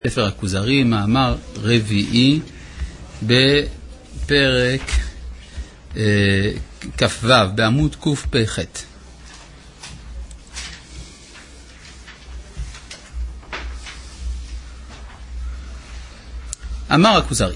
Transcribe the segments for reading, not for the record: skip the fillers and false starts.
ספר הכוזרי, מאמר רביעי בפרק כ"ו בעמוד קפ"ח. אמר הכוזרי,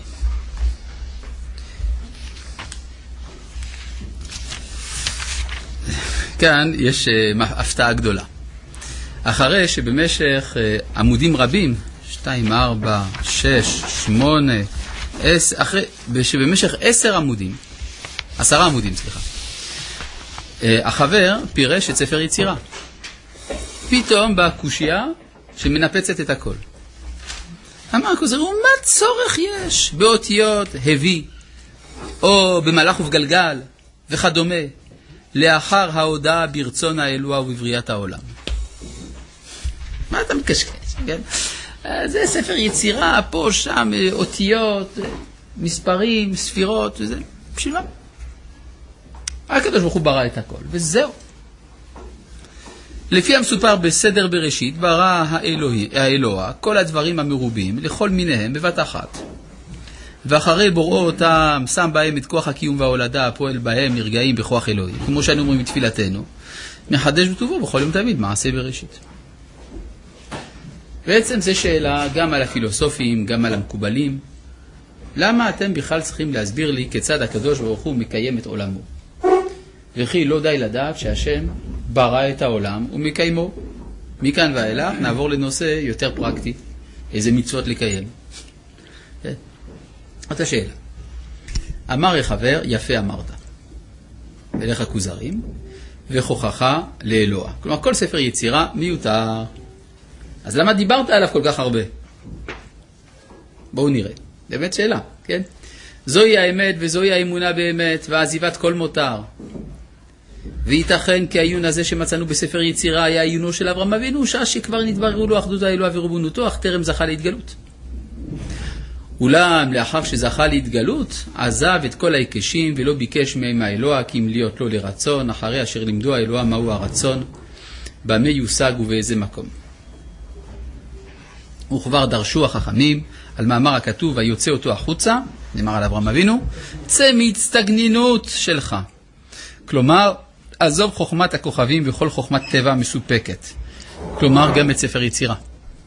כאן יש הפתעה גדולה. אחרי שבמשך עמודים רבים 2, 4, 6, 8, 10, שבמשך 10 עמודים, 10 עמודים, החבר פירש את ספר יצירה. פתאום באה קושיה שמנפצת את הכל. אמר הכוזרי, מה צורך יש באותיות הביא, או במלאך ובגלגל וכדומה, לאחר ההודעה ברצון האלוה ובבריאת העולם? מה אתה מקשקש? כן? זה ספר יצירה, פה, שם, אותיות, מספרים, ספירות, וזה, בשביל מה? הקדוש ברוך הוא ברא את הכל, וזהו. לפי המסופר בסדר בראשית, ברא האלוה כל הדברים המרובים, לכל מיניהם בבת אחת. ואחרי בוראו אותם, שם בהם את כוח הקיום וההולדה, הפועל בהם מרגעים בכוח אלוהי. כמו שאני אומרים בתפילתנו, מחדש בטובו בכל יום תמיד, מעשה בראשית. בעצם זו שאלה גם על הפילוסופים, גם על המקובלים. למה אתם בכלל צריכים להסביר לי כיצד הקדוש ברוך הוא מקיים את עולמו? וכי לא די לדעת שהשם ברא את העולם ומקיימו. מכאן ואילך נעבור לנושא יותר פרקטי. איזה מצוות לקיים? אותה שאלה. אמר החבר, יפה אמרת. ולך הכוזרים, וכוחך לאלוה. כלומר, כל ספר יצירה מיותר. אז למה דיברת עליו כל כך הרבה? בואו נראה. באמת שאלה, כן? זוהי האמת וזוהי האמונה באמת, ועזיבת כל מותר. וייתכן כי העיון הזה שמצאנו בספר יצירה היה עיונו של אברהם אבינו, שעה שכבר נתבררו לו אחדות האלוה ורבונותו, אך טרם זכה להתגלות. אולם לאחר שזכה להתגלות, עזב את כל ההיקשים ולא ביקש מהם האלוה, כי אם להיות לו לרצון, אחרי אשר לימדו האלוה מהו הרצון, במה יושג ובאיזה מקום. וכבר דרשו החכמים על מאמר הכתוב היוצא אותו החוצה, נאמר על אברהם אבינו, צא מהצטגנינות שלך. כלומר, עזוב חוכמת הכוכבים וכל חוכמת טבע מסופקת. כלומר, גם את ספר יצירה.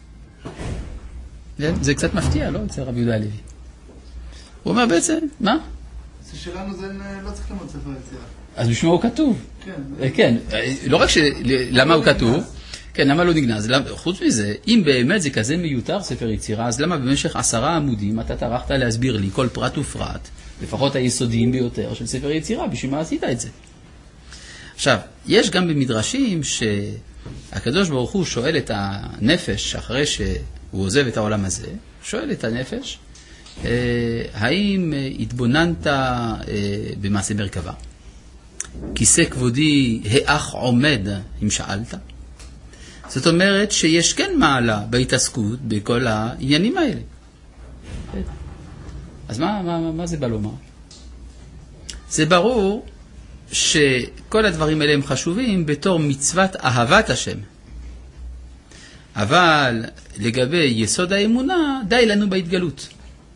זה קצת מפתיע, לא? אצל רבי יהודה הלוי. הוא אומר בעצם, מה? זה שלנו זה לא צריך ללמוד ספר יצירה. אז בשביל מה הוא כתוב? כן. כן, לא רק למה הוא כתוב, כן, למה לא נגנז? חוץ מזה, אם באמת זה כזה מיותר ספר יצירה, אז למה במשך 10 עמודים אתה טרחת להסביר לי כל פרט ופרט, לפחות היסודיים ביותר של ספר יצירה, בשביל מה עשית את זה? עכשיו, יש גם במדרשים שהקדוש ברוך הוא שואל את הנפש, אחרי שהוא עוזב את העולם הזה, שואל את הנפש, האם התבוננת במעשה מרכבה? כיסא כבודי האח עומד, אם שאלת? זאת אומרת שיש כן מעלה בהתעסקות בכל העניינים האלה. אז מה זה בא לומר? זה ברור שכל הדברים האלה הם חשובים בתור מצוות אהבת השם. אבל לגבי יסוד האמונה, די לנו בהתגלות.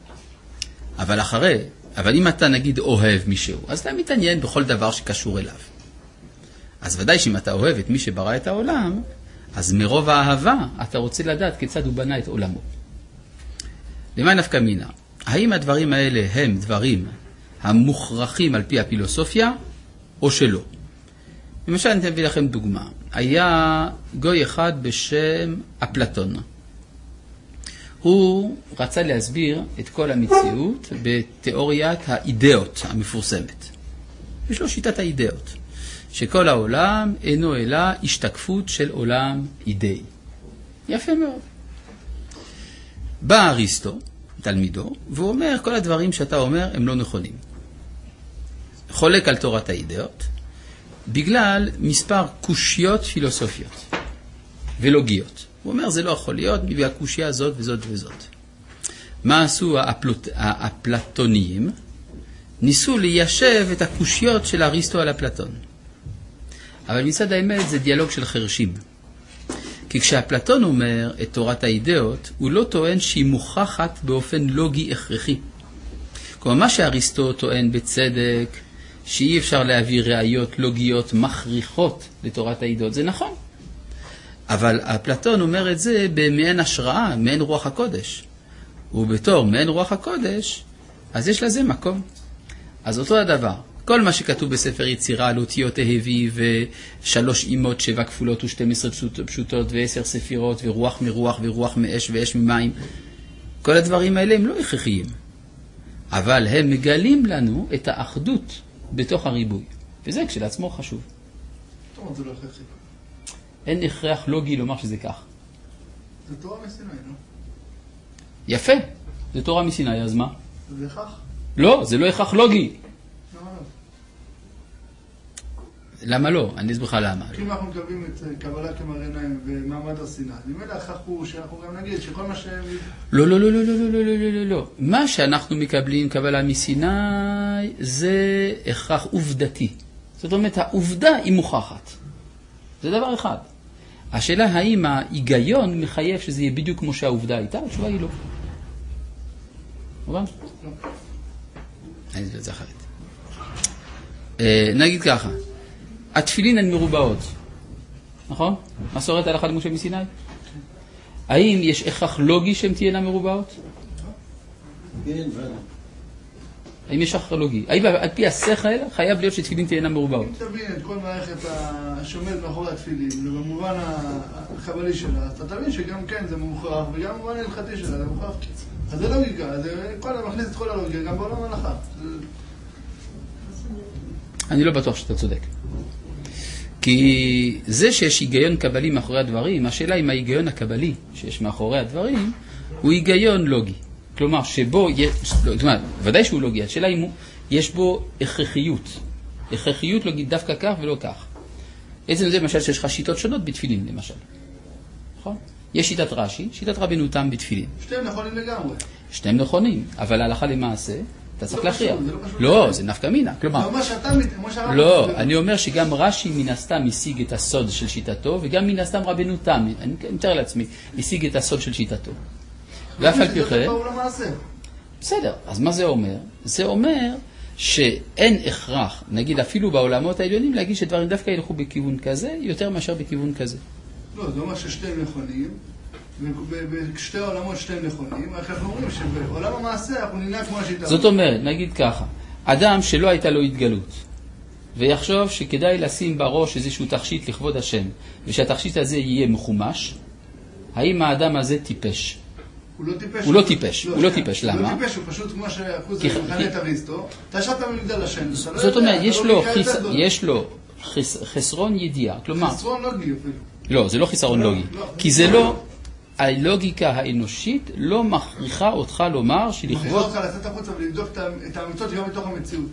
אבל אם אתה נגיד אוהב מישהו, אז אתה מתעניין בכל דבר שקשור אליו. אז ודאי שאם אתה אוהב את מי שברא את העולם, אז מרוב האהבה אתה רוצה לדעת כיצד הוא בנה את עולמו. למה נפקא מינה? האם הדברים האלה הם דברים המוכרחים על פי הפילוסופיה או שלא? למשל אני אביא לכם דוגמה. היה גוי אחד בשם אפלטון. הוא רצה להסביר את כל המציאות בתיאוריית האידאות המפורסמת. יש לו שיטת האידאות. שכל העולם אינו אלא השתקפות של עולם אידאי. יפה מאוד. בא אריסטו, תלמידו, והוא אומר, כל הדברים שאתה אומר הם לא נכונים. חולק על תורת האידאות, בגלל מספר קושיות פילוסופיות ולוגיות. הוא אומר, זה לא יכול להיות, מביא הקושיה הזאת וזאת וזאת. מה עשו האפלטוניים? ניסו ליישב את הקושיות של אריסטו על אפלטון. אבל מצד האמת זה דיאלוג של חרשים. כי כשאפלטון אומר את תורת האידאות, הוא לא טוען שהיא מוכחת באופן לוגי הכרחי. כלומר, מה שאריסטו טוען בצדק, שאי אפשר להביא ראיות לוגיות מכריחות לתורת האידאות, זה נכון. אבל אפלטון אומר את זה במעין השראה, מעין רוח הקודש. ובתור מעין רוח הקודש, אז יש לזה מקום. אז אותו הדבר. כל מה שכתוב בספר יצירה על אותיות ההביא ושלוש אימות, 7 כפולות ו12 פשוטות ו10 ספירות ורוח מרוח ורוח מאש ואש ממים, כל הדברים האלה הם לא הכרחיים. אבל הם מגלים לנו את האחדות בתוך הריבוי. וזה כשלעצמו חשוב. טוב, זה לא הכרחי. אין הכרח לוגי לומר שזה כך. זה תורה מסיני, לא? יפה, זה תורה מסיני, אז מה? זה הכרח? לא, זה לא הכרח לוגי. למה לא? למה לא? אני אסביר לך למה. כי אם אנחנו מקבלים את קבלה כמראה עיניים ומעמד הר סיני, נראה להכרח הוא שאנחנו גם נגיד שכל מה שהם... לא, לא, לא, לא, לא, לא, לא, לא, לא. מה שאנחנו מקבלים קבלה מסיני זה הכרח עובדתי. זאת אומרת, העובדה היא מוכחת. זה דבר אחד. השאלה האם ההיגיון מחייב שזה יהיה בדיוק כמו שהעובדה הייתה, התשובה היא לא. מובן? לא. אני אסביר את זה אחרת. נגיד ככה, התפילין הן מרובעות, נכון? מסורת הלכה למשה מסיני. האם יש הכרח לוגי שהן תהיינה מרובעות? כן, ודאי. האם יש הכרח לוגי? האם על פי השכל חייב להיות שתפילין תהיינה מרובעות? אם תבין את כל מערכת השומד מאחורי התפילין, ובמובן החבלי שלה, אתה תבין שגם כן זה מוכרח, וגם במובן ההלכתי שלה זה מוכרח. אז זה לוגיקה, זה מכניס את כל הלוגיקה, גם בעולם ההלכה. אני לא בטוח שאתה צודק. כי זה שיש היגיון קבלי מאחורי הדברים, השאלה אם ההיגיון הקבלי שיש מאחורי הדברים הוא היגיון לוגי. כלומר, שבו יש, כלומר, ודאי שהוא לוגי, השאלה אם יש בו הכרחיות. הכרחיות לוגית דווקא כך ולא כך. עצם זה למשל שיש לך שיטות שונות בתפילין, למשל. נכון? יש שיטת רש"י, שיטת רבנו תם בתפילין. שתיהם נכונים לגמרי. שתיהם נכונים, אבל ההלכה למעשה, אתה צריך להכריע. זה לא פשוט. לא, זה נפקא מינה. כלומר, זה מה שאתה לא, אני אומר שגם רש"י מן הסתם השיג את הסוד של שיטתו, וגם מן הסתם רבנו תם, אני מתאר לעצמי, השיג את הסוד של שיטתו. ואף על פי כן, בסדר, אז מה זה אומר? זה אומר שאין הכרח, נגיד אפילו בעולמות העליונים, להגיד שדברים דווקא ילכו בכיוון כזה, יותר מאשר בכיוון כזה. לא, זה אומר ששתיהם נכונים, ובשתי העולמות שתיהם נכונים, רק אנחנו אומרים שבעולם המעשה אנחנו ננהג כמו השיטה. זאת אומרת, נגיד ככה, אדם שלא הייתה לו התגלות, ויחשוב שכדאי לשים בראש איזשהו תכשיט לכבוד השם, ושהתכשיט הזה יהיה מחומש, האם האדם הזה טיפש? הוא לא טיפש. הוא לא טיפש, הוא לא טיפש, למה? הוא לא טיפש, הוא פשוט כמו שאחוז מכנה את אריסטו, אתה ישבת במגדל השם. זאת אומרת, יש לו חסרון ידיעה, כלומר... חסרון לוגי אפילו. לא, זה לא חיסרון לוגי, כי זה לא... הלוגיקה האנושית לא מכריחה אותך לומר שלכבוד... מכריחה אותך לצאת החוצה ולבדוק את האמיתות גם בתוך המציאות.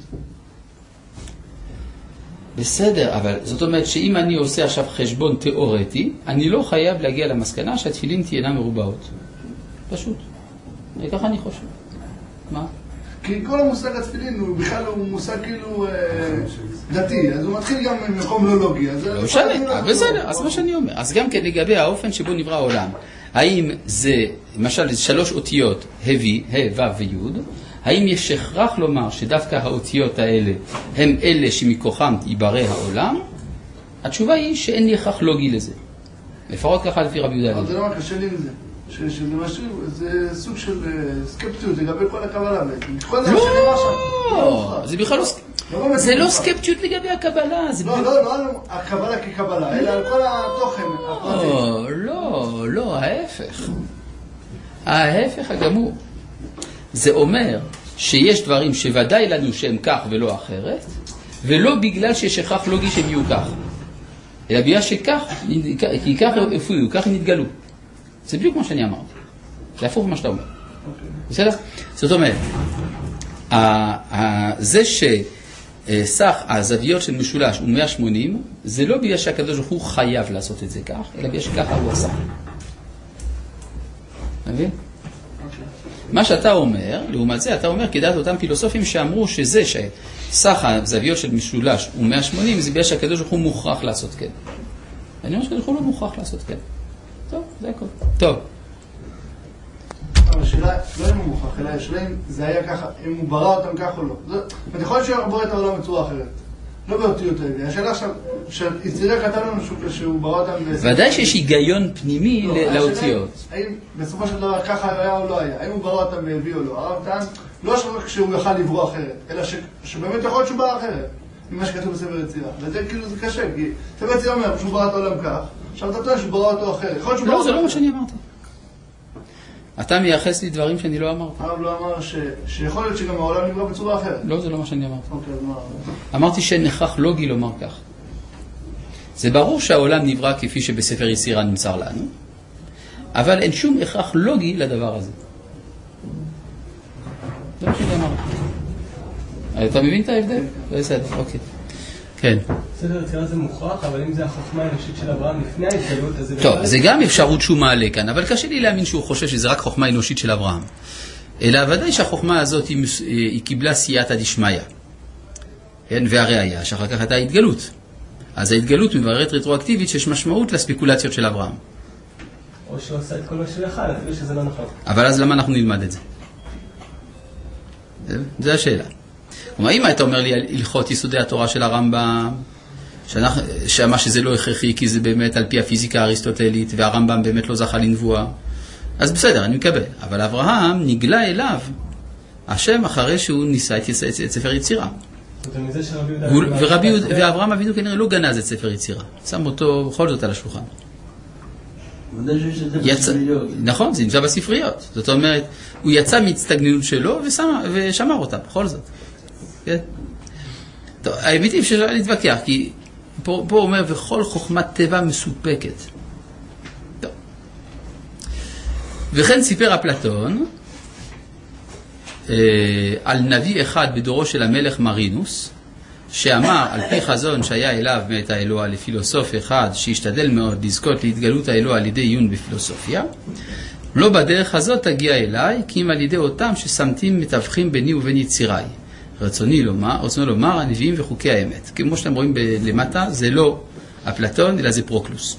בסדר, אבל זאת אומרת שאם אני עושה עכשיו חשבון תיאורטי, אני לא חייב להגיע למסקנה שהתפילין תהיינה מרובעות. פשוט. וככה אני חושב. מה? כי כל המושג התפילין הוא בכלל הוא מושג כאילו דתי, אז הוא מתחיל גם ממקום לא לוגי. לא משנה, בסדר, אז מה שאני אומר. אז גם כן לגבי האופן שבו נברא העולם, האם זה, למשל, 3 אותיות, ה', ו' וי', האם יש הכרח לומר שדווקא האותיות האלה הם אלה שמכוחם יברא העולם? התשובה היא שאין לי הכרח לוגי לזה. לפחות ככה לפי רבי יהודה. אבל זה לא מה קשה לי עם זה. שזה משהו, זה סוג של סקפטיות לגבי כל הקבלה בעצם. לא, זה בכלל לא... זה לא סקפטיות לגבי הקבלה. לא על הקבלה כקבלה, אלא על כל התוכן הפרטי. לא, ההפך. ההפך הגמור. זה אומר שיש דברים שוודאי לנו שהם כך ולא אחרת, ולא בגלל שיש הכרח לוגי שהם יהיו כך. אלא בגלל שכך, כי כך יהיו, כך הם יתגלו. זה בדיוק מה שאני אמרתי. זה הפוך מה שאתה אומר. בסדר? זאת אומרת, זה שסך הזוויות של משולש הוא 180, זה לא בגלל שהקדוש ברוך הוא חייב לעשות את זה כך, אלא בגלל שככה הוא עשה. מבין? מה שאתה אומר, לעומת זה, אתה אומר כדעת אותם פילוסופים שאמרו שזה שסך הזוויות של משולש הוא 180, זה בגלל שהקדוש ברוך הוא מוכרח לעשות כן. אני אומר שהקדוש ברוך הוא לא מוכרח לעשות כן. טוב, זה הכל. טוב. אבל השאלה, לא אם הוא מוכח, אלא השאלה אם זה היה ככה, אם הוא ברא אותם כך או לא. יכול להיות שהוא ברא את העולם בצורה אחרת. לא באותיות האלה. השאלה עכשיו, שיצירה כתב לנו שהוא ברא אותם... ודאי שיש היגיון פנימי לאותיות. האם בסופו של דבר ככה היה או לא היה? האם הוא ברא אותם והביא או לא? הרב טען, לא רק שהוא יוכל לברוא אחרת, אלא שבאמת יכול להיות שהוא ברא אחרת, ממה שכתוב בספר יצירה. וזה כאילו זה קשה, כי ספר יצירה אומר שהוא ברא את העולם כך, עכשיו אתה טוען שהוא ברא אותו אחרת. לא, זה לא מה שאני אמרתי. אתה מייחס לי דברים שאני לא אמרתי. הרב לא אמר שיכול להיות שגם העולם נברא בצורה אחרת. לא, זה לא מה שאני אמרתי. אוקיי, אז מה? אמרתי שנכח לוגי לומר כך. זה ברור שהעולם נברא כפי שבספר יצירה נמסר לנו, אבל אין שום הכרח לוגי לדבר הזה. זה מה שאני אמרתי. אתה מבין את ההבדל? בסדר, אוקיי. כן. בסדר, יצירה זה מוכרח, אבל אם זה החוכמה האנושית של אברהם לפני ההתגלות, אז זה... טוב, זה גם אפשרות שהוא מעלה כאן, אבל קשה לי להאמין שהוא חושב שזה רק חוכמה אנושית של אברהם. אלא ודאי שהחוכמה הזאת היא קיבלה סייעתא דשמיא. כן? והראיה שאחר כך הייתה ההתגלות. אז ההתגלות מבררת רטרואקטיבית שיש משמעות לספקולציות של אברהם. או שהוא עושה את כל מה שהוא יכל, אפילו שזה לא נכון. אבל אז למה אנחנו נלמד את זה? זה השאלה. כלומר, אם היית אומר לי על הלכות יסודי התורה של הרמב"ם, שמה שזה לא הכרחי, כי זה באמת על פי הפיזיקה האריסטוטלית, והרמב"ם באמת לא זכה לנבואה, אז בסדר, אני מקבל. אבל אברהם נגלה אליו, השם אחרי שהוא ניסה את ספר יצירה. ואברהם אבינו כנראה לא גנז את ספר יצירה. שם אותו בכל זאת על השולחן. נכון, זה נמצא בספריות. זאת אומרת, הוא יצא מהצטגננות שלו ושמר אותה, בכל זאת. טוב, האמת היא שאפשר להתווכח, כי פה הוא אומר, וכל חוכמת טבע מסופקת. טוב. וכן סיפר אפלטון על נביא אחד בדורו של המלך מרינוס, שאמר על פי חזון שהיה אליו מאת האלוה לפילוסוף אחד שהשתדל מאוד לזכות להתגלות האלוה על ידי עיון בפילוסופיה, לא בדרך הזאת תגיע אליי, כי אם על ידי אותם ששמתים מתווכים ביני ובין יציריי. רצונו לומר הנביאים וחוקי האמת. כמו שאתם רואים למטה, זה לא אפלטון, אלא זה פרוקלוס.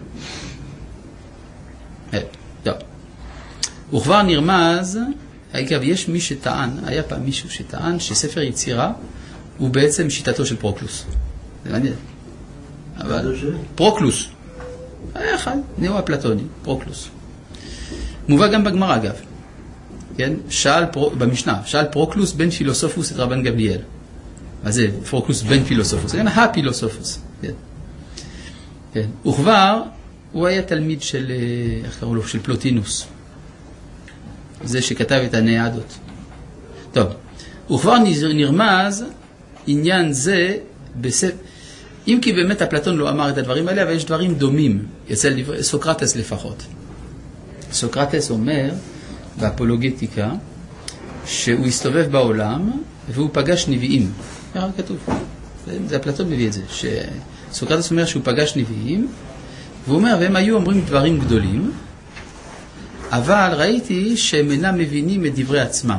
טוב. וכבר נרמז, אגב, יש מי שטען, היה פעם מישהו שטען שספר יצירה הוא בעצם שיטתו של פרוקלוס. זה מעניין. אבל פרוקלוס. היה אחד, נאו-אפלטוני, פרוקלוס. מובא גם בגמרא, אגב. כן? במשנה, שאל פרוקלוס בן פילוסופוס את רבן גמליאל. מה זה פרוקלוס בן פילוסופוס? זה גם הפילוסופוס. כן. כן. וכבר, הוא היה תלמיד של, איך קראו לו? של פלוטינוס. זה שכתב את הנעדות. טוב. וכבר נרמז עניין זה אם כי באמת אפלטון לא אמר את הדברים האלה, אבל יש דברים דומים, אצל סוקרטס לפחות. סוקרטס אומר באפולוגטיקה שהוא הסתובב בעולם והוא פגש נביאים. איך כתוב? זה אפלטון מביא את זה. סוקרטס אומר שהוא פגש נביאים, והוא אומר, והם היו אומרים דברים גדולים, אבל ראיתי שהם אינם מבינים את דברי עצמם.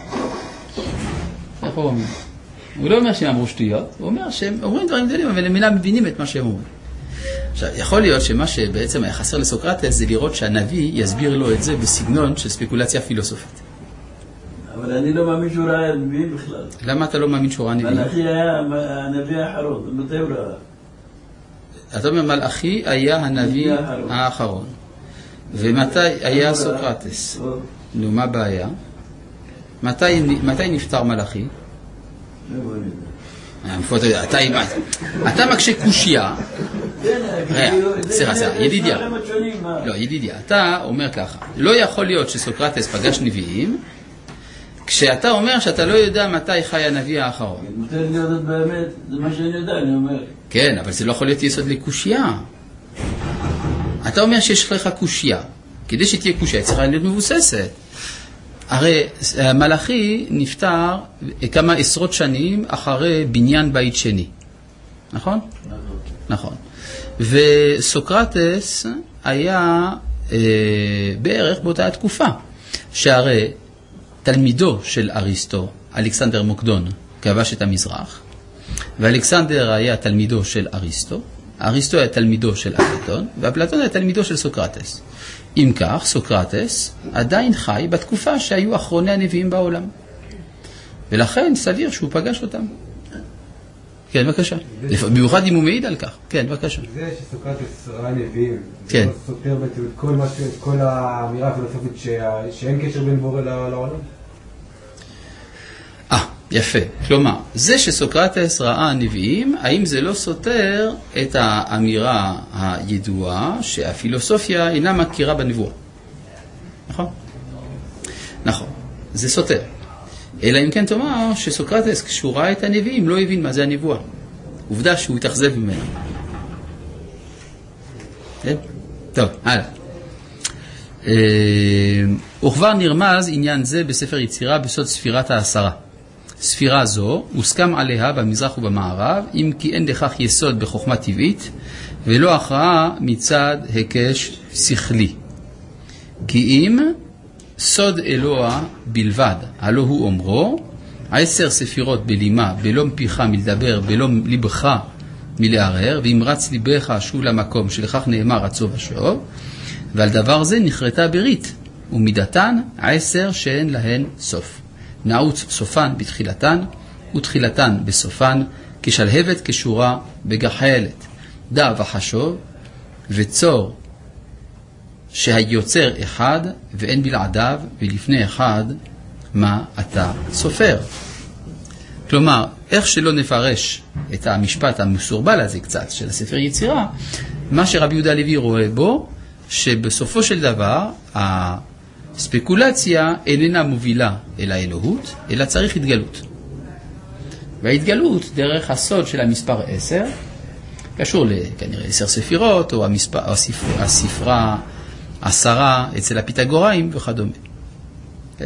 איך הוא אומר? הוא לא אומר שהם אמרו שטויות, הוא אומר שהם אומרים דברים גדולים, אבל הם אינם מבינים את מה שהם אומרים. עכשיו, יכול להיות שמה שבעצם היה חסר לסוקרטס זה לראות שהנביא יסביר לו את זה בסגנון של ספקולציה פילוסופית. אבל אני לא מאמין שהוא ראה נביא בכלל. למה אתה לא מאמין שהוא ראה נביא? מלאכי היה הנביא האחרון, מתי הוא ראה? אתה אומר, מלאכי היה הנביא האחרון. ומתי היה סוקרטס? נו, מה הבעיה? מתי נפטר מלאכי? אתה מקשה קושיה. סליחה, ידידיה. לא, ידידיה, אתה אומר ככה, לא יכול להיות שסוקרטס פגש נביאים, כשאתה אומר שאתה לא יודע מתי חי הנביא האחרון. מתי אני יודעת באמת, זה מה שאני יודע, אני אומר. כן, אבל זה לא יכול להיות יסוד לקושיה. אתה אומר שיש לך קושיה. כדי שתהיה קושיה, צריכה להיות מבוססת. הרי מלאכי נפטר כמה עשרות שנים אחרי בניין בית שני. נכון? נכון. וסוקרטס היה בערך באותה התקופה, שהרי תלמידו של אריסטו, אלכסנדר מוקדון, כבש את המזרח, ואלכסנדר היה תלמידו של אריסטו, אריסטו היה תלמידו של אפלטון, ואפלטון היה תלמידו של סוקרטס. אם כך, סוקרטס עדיין חי בתקופה שהיו אחרוני הנביאים בעולם. ולכן סביר שהוא פגש אותם. כן, בבקשה. במיוחד אם הוא מעיד על כך. כן, בבקשה. זה שסוקרטס ראה נביאים, כן. זה סותר בעצם את כל האמירה הפילוסופית שאין קשר בין בורא לעולם? יפה. כלומר, זה שסוקרטס ראה נביאים, האם זה לא סותר את האמירה הידועה שהפילוסופיה אינה מכירה בנבואה? נכון? נכון. זה סותר. אלא אם כן תאמר שסוקרטס כשהוא ראה את הנביאים לא הבין מה זה הנבואה. עובדה שהוא התאכזב ממנו. כן? טוב, הלאה. וכבר נרמז עניין זה בספר יצירה בסוד ספירת העשרה. ספירה זו הוסכם עליה במזרח ובמערב, אם כי אין לכך יסוד בחוכמה טבעית, ולא הכרעה מצד הקש שכלי. כי אם סוד אלוה בלבד, הלא הוא אומרו, 10 ספירות בלימה, בלום פיך מלדבר, בלום ליבך מלערער, ואם רץ ליבך שוב למקום שלכך נאמר רצו ושוב, ועל דבר זה נחרטה ברית, ומידתן 10 שאין להן סוף. נעוץ סופן בתחילתן, ותחילתן בסופן, כשלהבת כשורה בגחלת. דע וחשוב, וצור שהיוצר אחד, ואין בלעדיו, ולפני אחד, מה אתה סופר. כלומר, איך שלא נפרש את המשפט המסורבל הזה קצת, של הספר יצירה, מה שרבי יהודה הלוי רואה בו, שבסופו של דבר, הספקולציה איננה מובילה אל האלוהות, אלא צריך התגלות. וההתגלות דרך הסוד של המספר 10, קשור לכנראה 10 ספירות, או הספרה 10 אצל הפיתגוראים וכדומה. כן.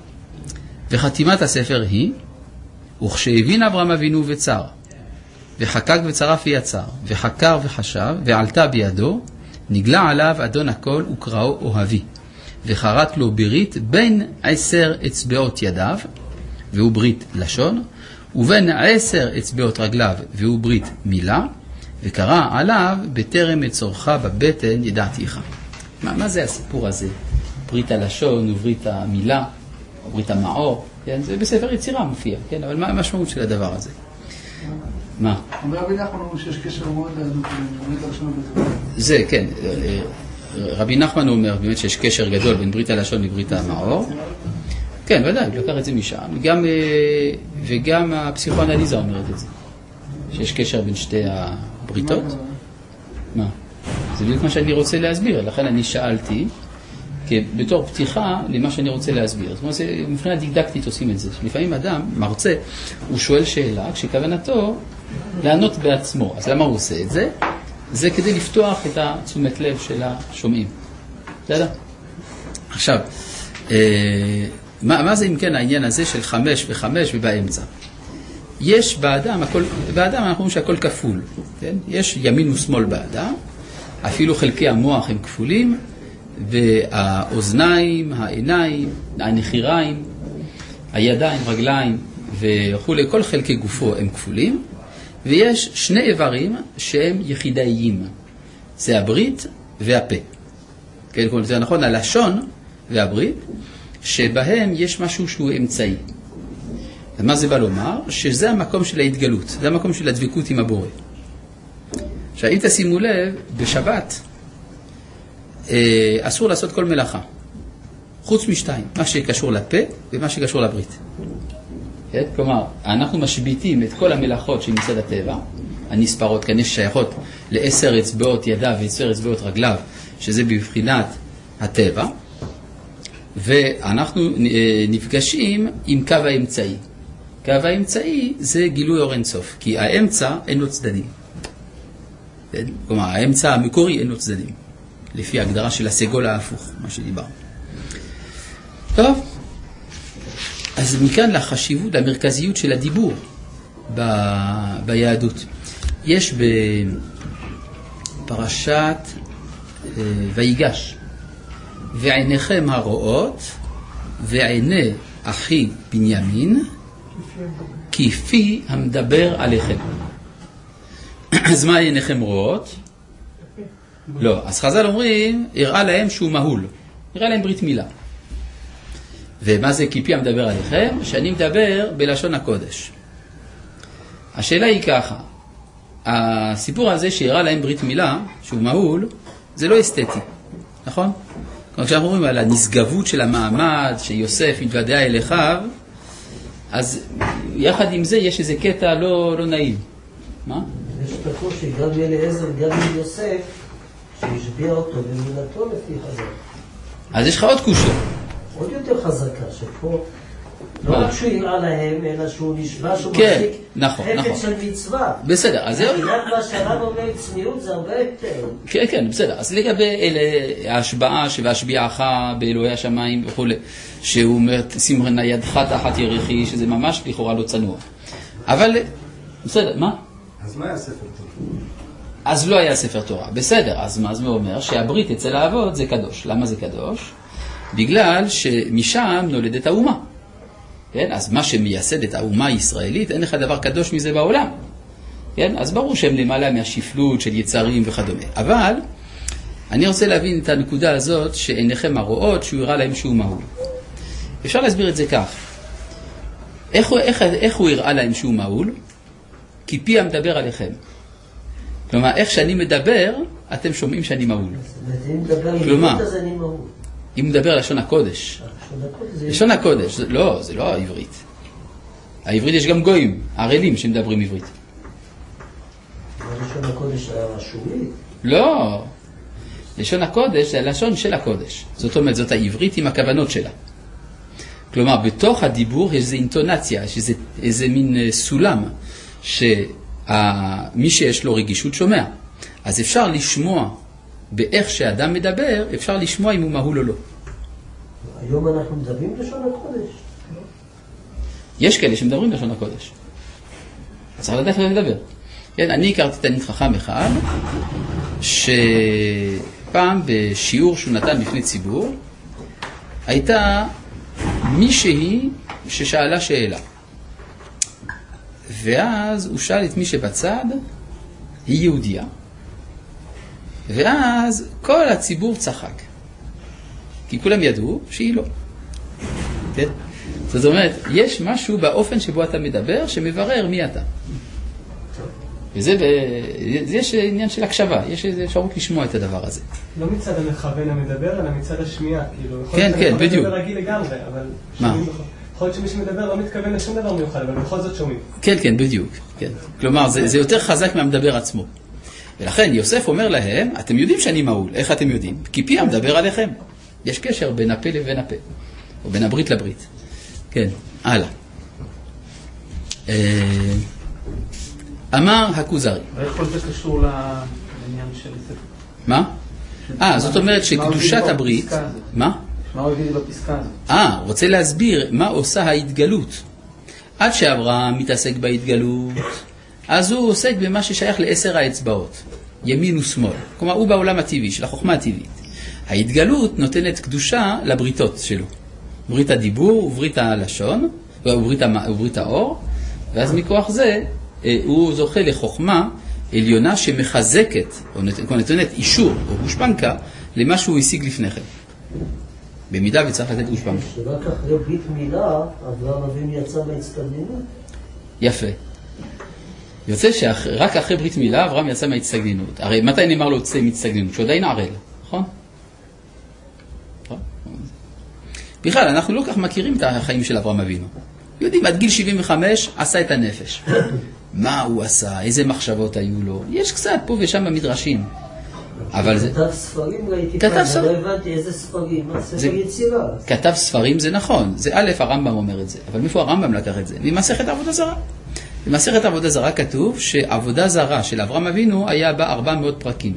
וחתימת הספר היא, וכשהבין אברהם אבינו וצר, וחקק וצרף ויצר, וחקר וחשב, ועלתה בידו, נגלה עליו אדון הכל וקראו אוהבי. וחרט לו ברית בין 10 אצבעות ידיו, והוא ברית לשון, ובין 10 אצבעות רגליו, והוא ברית מילה, וקרא עליו בטרם אצורך בבטן ידעתיך. מה זה הסיפור הזה? ברית הלשון וברית המילה, או ברית המעור, כן? זה בספר יצירה מופיע, כן? אבל מה המשמעות של הדבר הזה? מה? רבי נחמן אומר שיש קשר מאוד להדוק בין ברית הלשון וברית המעור. זה, כן. רבי נחמן אומר באמת שיש קשר גדול בין ברית הלשון וברית המעור. כן, ודאי, לקח את זה משם. וגם הפסיכואנליזה אומרת את זה. שיש קשר בין שתי הבריתות. מה? זה בדיוק מה שאני רוצה להסביר. לכן אני שאלתי, בתור פתיחה למה שאני רוצה להסביר. זאת אומרת, מבחינה דידקטית עושים את זה. לפעמים אדם, מרצה, הוא שואל שאלה, כשכוונתו לענות בעצמו. אז למה הוא עושה את זה? זה כדי לפתוח את התשומת לב של השומעים. בסדר? עכשיו, מה זה אם כן העניין הזה של 5 ו5 ובאמצע? יש באדם אנחנו אומרים שהכל כפול. כן? יש ימין ושמאל באדם, אפילו חלקי המוח הם כפולים, והאוזניים, העיניים, הנחיריים, הידיים, רגליים וכו', כל חלקי גופו הם כפולים, ויש 2 איברים שהם יחידאיים. זה הברית והפה. כן, זה נכון, הלשון והברית, שבהם יש משהו שהוא אמצעי. מה זה בא לומר? שזה המקום של ההתגלות, זה המקום של הדבקות עם הבורא. עכשיו, אם תשימו לב, בשבת אסור לעשות כל מלאכה, חוץ משתיים, מה שקשור לפה ומה שקשור לברית. כן? כלומר, אנחנו משביטים את כל המלאכות שמצד הטבע, הנספרות כאן שייכות ל10 אצבעות ידיו ו10 אצבעות רגליו, שזה בבחינת הטבע, ואנחנו נפגשים עם קו האמצעי. קו האמצעי זה גילוי אור אין סוף, כי האמצע אין לו צדדים. כלומר, האמצע המקורי אין לו צדדים, לפי ההגדרה של הסגול ההפוך, מה שדיברנו. טוב, אז מכאן לחשיבות, למרכזיות של הדיבור ביהדות. יש בפרשת ויגש, ועיניכם הרואות, ועיני אחי בנימין, כפי המדבר עליכם. אז מה עיניכם רואות? לא, אז חז"ל אומרים, הראה להם שהוא מהול. הראה להם ברית מילה. ומה זה כי פי המדבר עליכם? שאני מדבר בלשון הקודש. השאלה היא ככה, הסיפור הזה שהראה להם ברית מילה, שהוא מהול, זה לא אסתטי, נכון? כלומר, כשאנחנו אומרים על הנשגבות של המעמד, שיוסף התוודע אל אחיו, אז יחד עם זה יש איזה קטע לא נעים. מה? יש את הקושי, גם אליעזר, גם יוסף, שהשביע אותו במילתו לפי חזק. אז יש לך עוד קושיה. עוד יותר חזקה, שפה לא רק שהוא יראה להם, אלא שהוא נשבע שהוא כן, מחזיק נכון. חפץ של מצווה. בסדר, אז זהו. מבחינת מה שהרב אומר צניעות זה הרבה יותר. כן, בסדר. אז לגבי ההשבעה והשביעך באלוהי השמיים וכו', שהוא אומר, שמרנה ידך תחת ירחי, שזה ממש לכאורה לא צנוע. אבל, בסדר, מה? אז מה היה ספר תורה? אז לא היה ספר תורה. בסדר, אז מה זה אומר? שהברית אצל האבות זה קדוש. למה זה קדוש? בגלל שמשם נולדת האומה. כן? אז מה שמייסד את האומה הישראלית, אין לך דבר קדוש מזה בעולם. כן? אז ברור שהם למעלה מהשפלות של יצרים וכדומה. אבל אני רוצה להבין את הנקודה הזאת שעיניכם הרואות שהוא יראה להם שהוא מהול. אפשר להסביר את זה כך. איך הוא יראה להם שהוא מהול? כי פי המדבר עליכם. כלומר, איך שאני מדבר, אתם שומעים שאני מהול. כלומר, אם מדבר לשון הקודש. לשון הקודש, זה לא העברית. העברית יש גם גויים, ערלים שמדברים עברית. לשון הקודש היה משורית? לא. לשון הקודש זה הלשון של הקודש. זאת אומרת, זאת העברית עם הכוונות שלה. כלומר, בתוך הדיבור יש איזו אינטונציה, יש איזה מין סולם, שמי שיש לו רגישות שומע. אז אפשר לשמוע באיך שאדם מדבר, אפשר לשמוע אם הוא מהול או לא. היום אנחנו מדברים לשון הקודש. יש כאלה שמדברים לשון הקודש. צריך לדעת לדבר. כן, אני הכרתי תלמיד חכם אחד, שפעם בשיעור שהוא נתן בפני ציבור, הייתה מישהי ששאלה שאלה. ואז הוא שאל את מי שבצד, היא יהודיה. ואז כל הציבור צחק. כי כולם ידעו שהיא לא. כן? זאת אומרת, יש משהו באופן שבו אתה מדבר שמברר מי אתה. וזה יש עניין של הקשבה, יש אפשרות לשמוע את הדבר הזה. לא מצד המכוון המדבר, אלא מצד השמיעה. כן, בדיוק. יכול להיות רגיל לגמרי, אבל שומעים בכל. יכול להיות שמי שמדבר לא מתכוון לשום דבר מיוחד, אבל בכל זאת שומעים. כן, בדיוק. כלומר, זה יותר חזק מהמדבר עצמו. ולכן יוסף אומר להם, אתם יודעים שאני מהול, איך אתם יודעים? כי פי המדבר עליכם. יש קשר בין הפה לבין הפה, או בין הברית לברית. כן, הלאה. אמר הכוזרי. ואיך כל זה קשור לעניין של ספר? מה? זאת אומרת שקדושת הברית... מה? מה הוא הביא בפסקה הזאת? רוצה להסביר מה עושה ההתגלות. עד שאברהם מתעסק בהתגלות, אז הוא עוסק במה ששייך ל10 האצבעות, ימין ושמאל. כלומר, הוא בעולם הטבעי, של החוכמה הטבעית. ההתגלות נותנת קדושה לבריתות שלו. ברית הדיבור וברית הלשון, וברית האור, ואז מכוח זה הוא זוכה לחוכמה עליונה שמחזקת, או נותנת אישור או גושפנקה למה שהוא השיג לפני כן. במידה וצריך לתת גושפנקה. שרק אחרי ברית מילה, אברהם אבינו יצא מההצטגנינות. יפה. יוצא שרק אחרי ברית מילה אברהם יצא מההצטגנינות. הרי מתי נאמר לו יוצא מההצטגנינות? שהוא עדיין ערל, נכון? בכלל, אנחנו לא כך מכירים את החיים של אברהם אבינו. יודעים, עד גיל 75 עשה את הנפש. מה הוא עשה? איזה מחשבות היו לו? יש קצת פה ושם במדרשים. אבל זה... כתב ספרים ראיתי פעם, לא הבנתי איזה ספרים, מה ספר יצירה? כתב ספרים זה נכון, זה א', הרמב"ם אומר את זה, אבל מאיפה הרמב"ם לקח את זה? ממסכת עבודה זרה. במסכת עבודה זרה כתוב שעבודה זרה של אברהם אבינו היה בה 400 פרקים.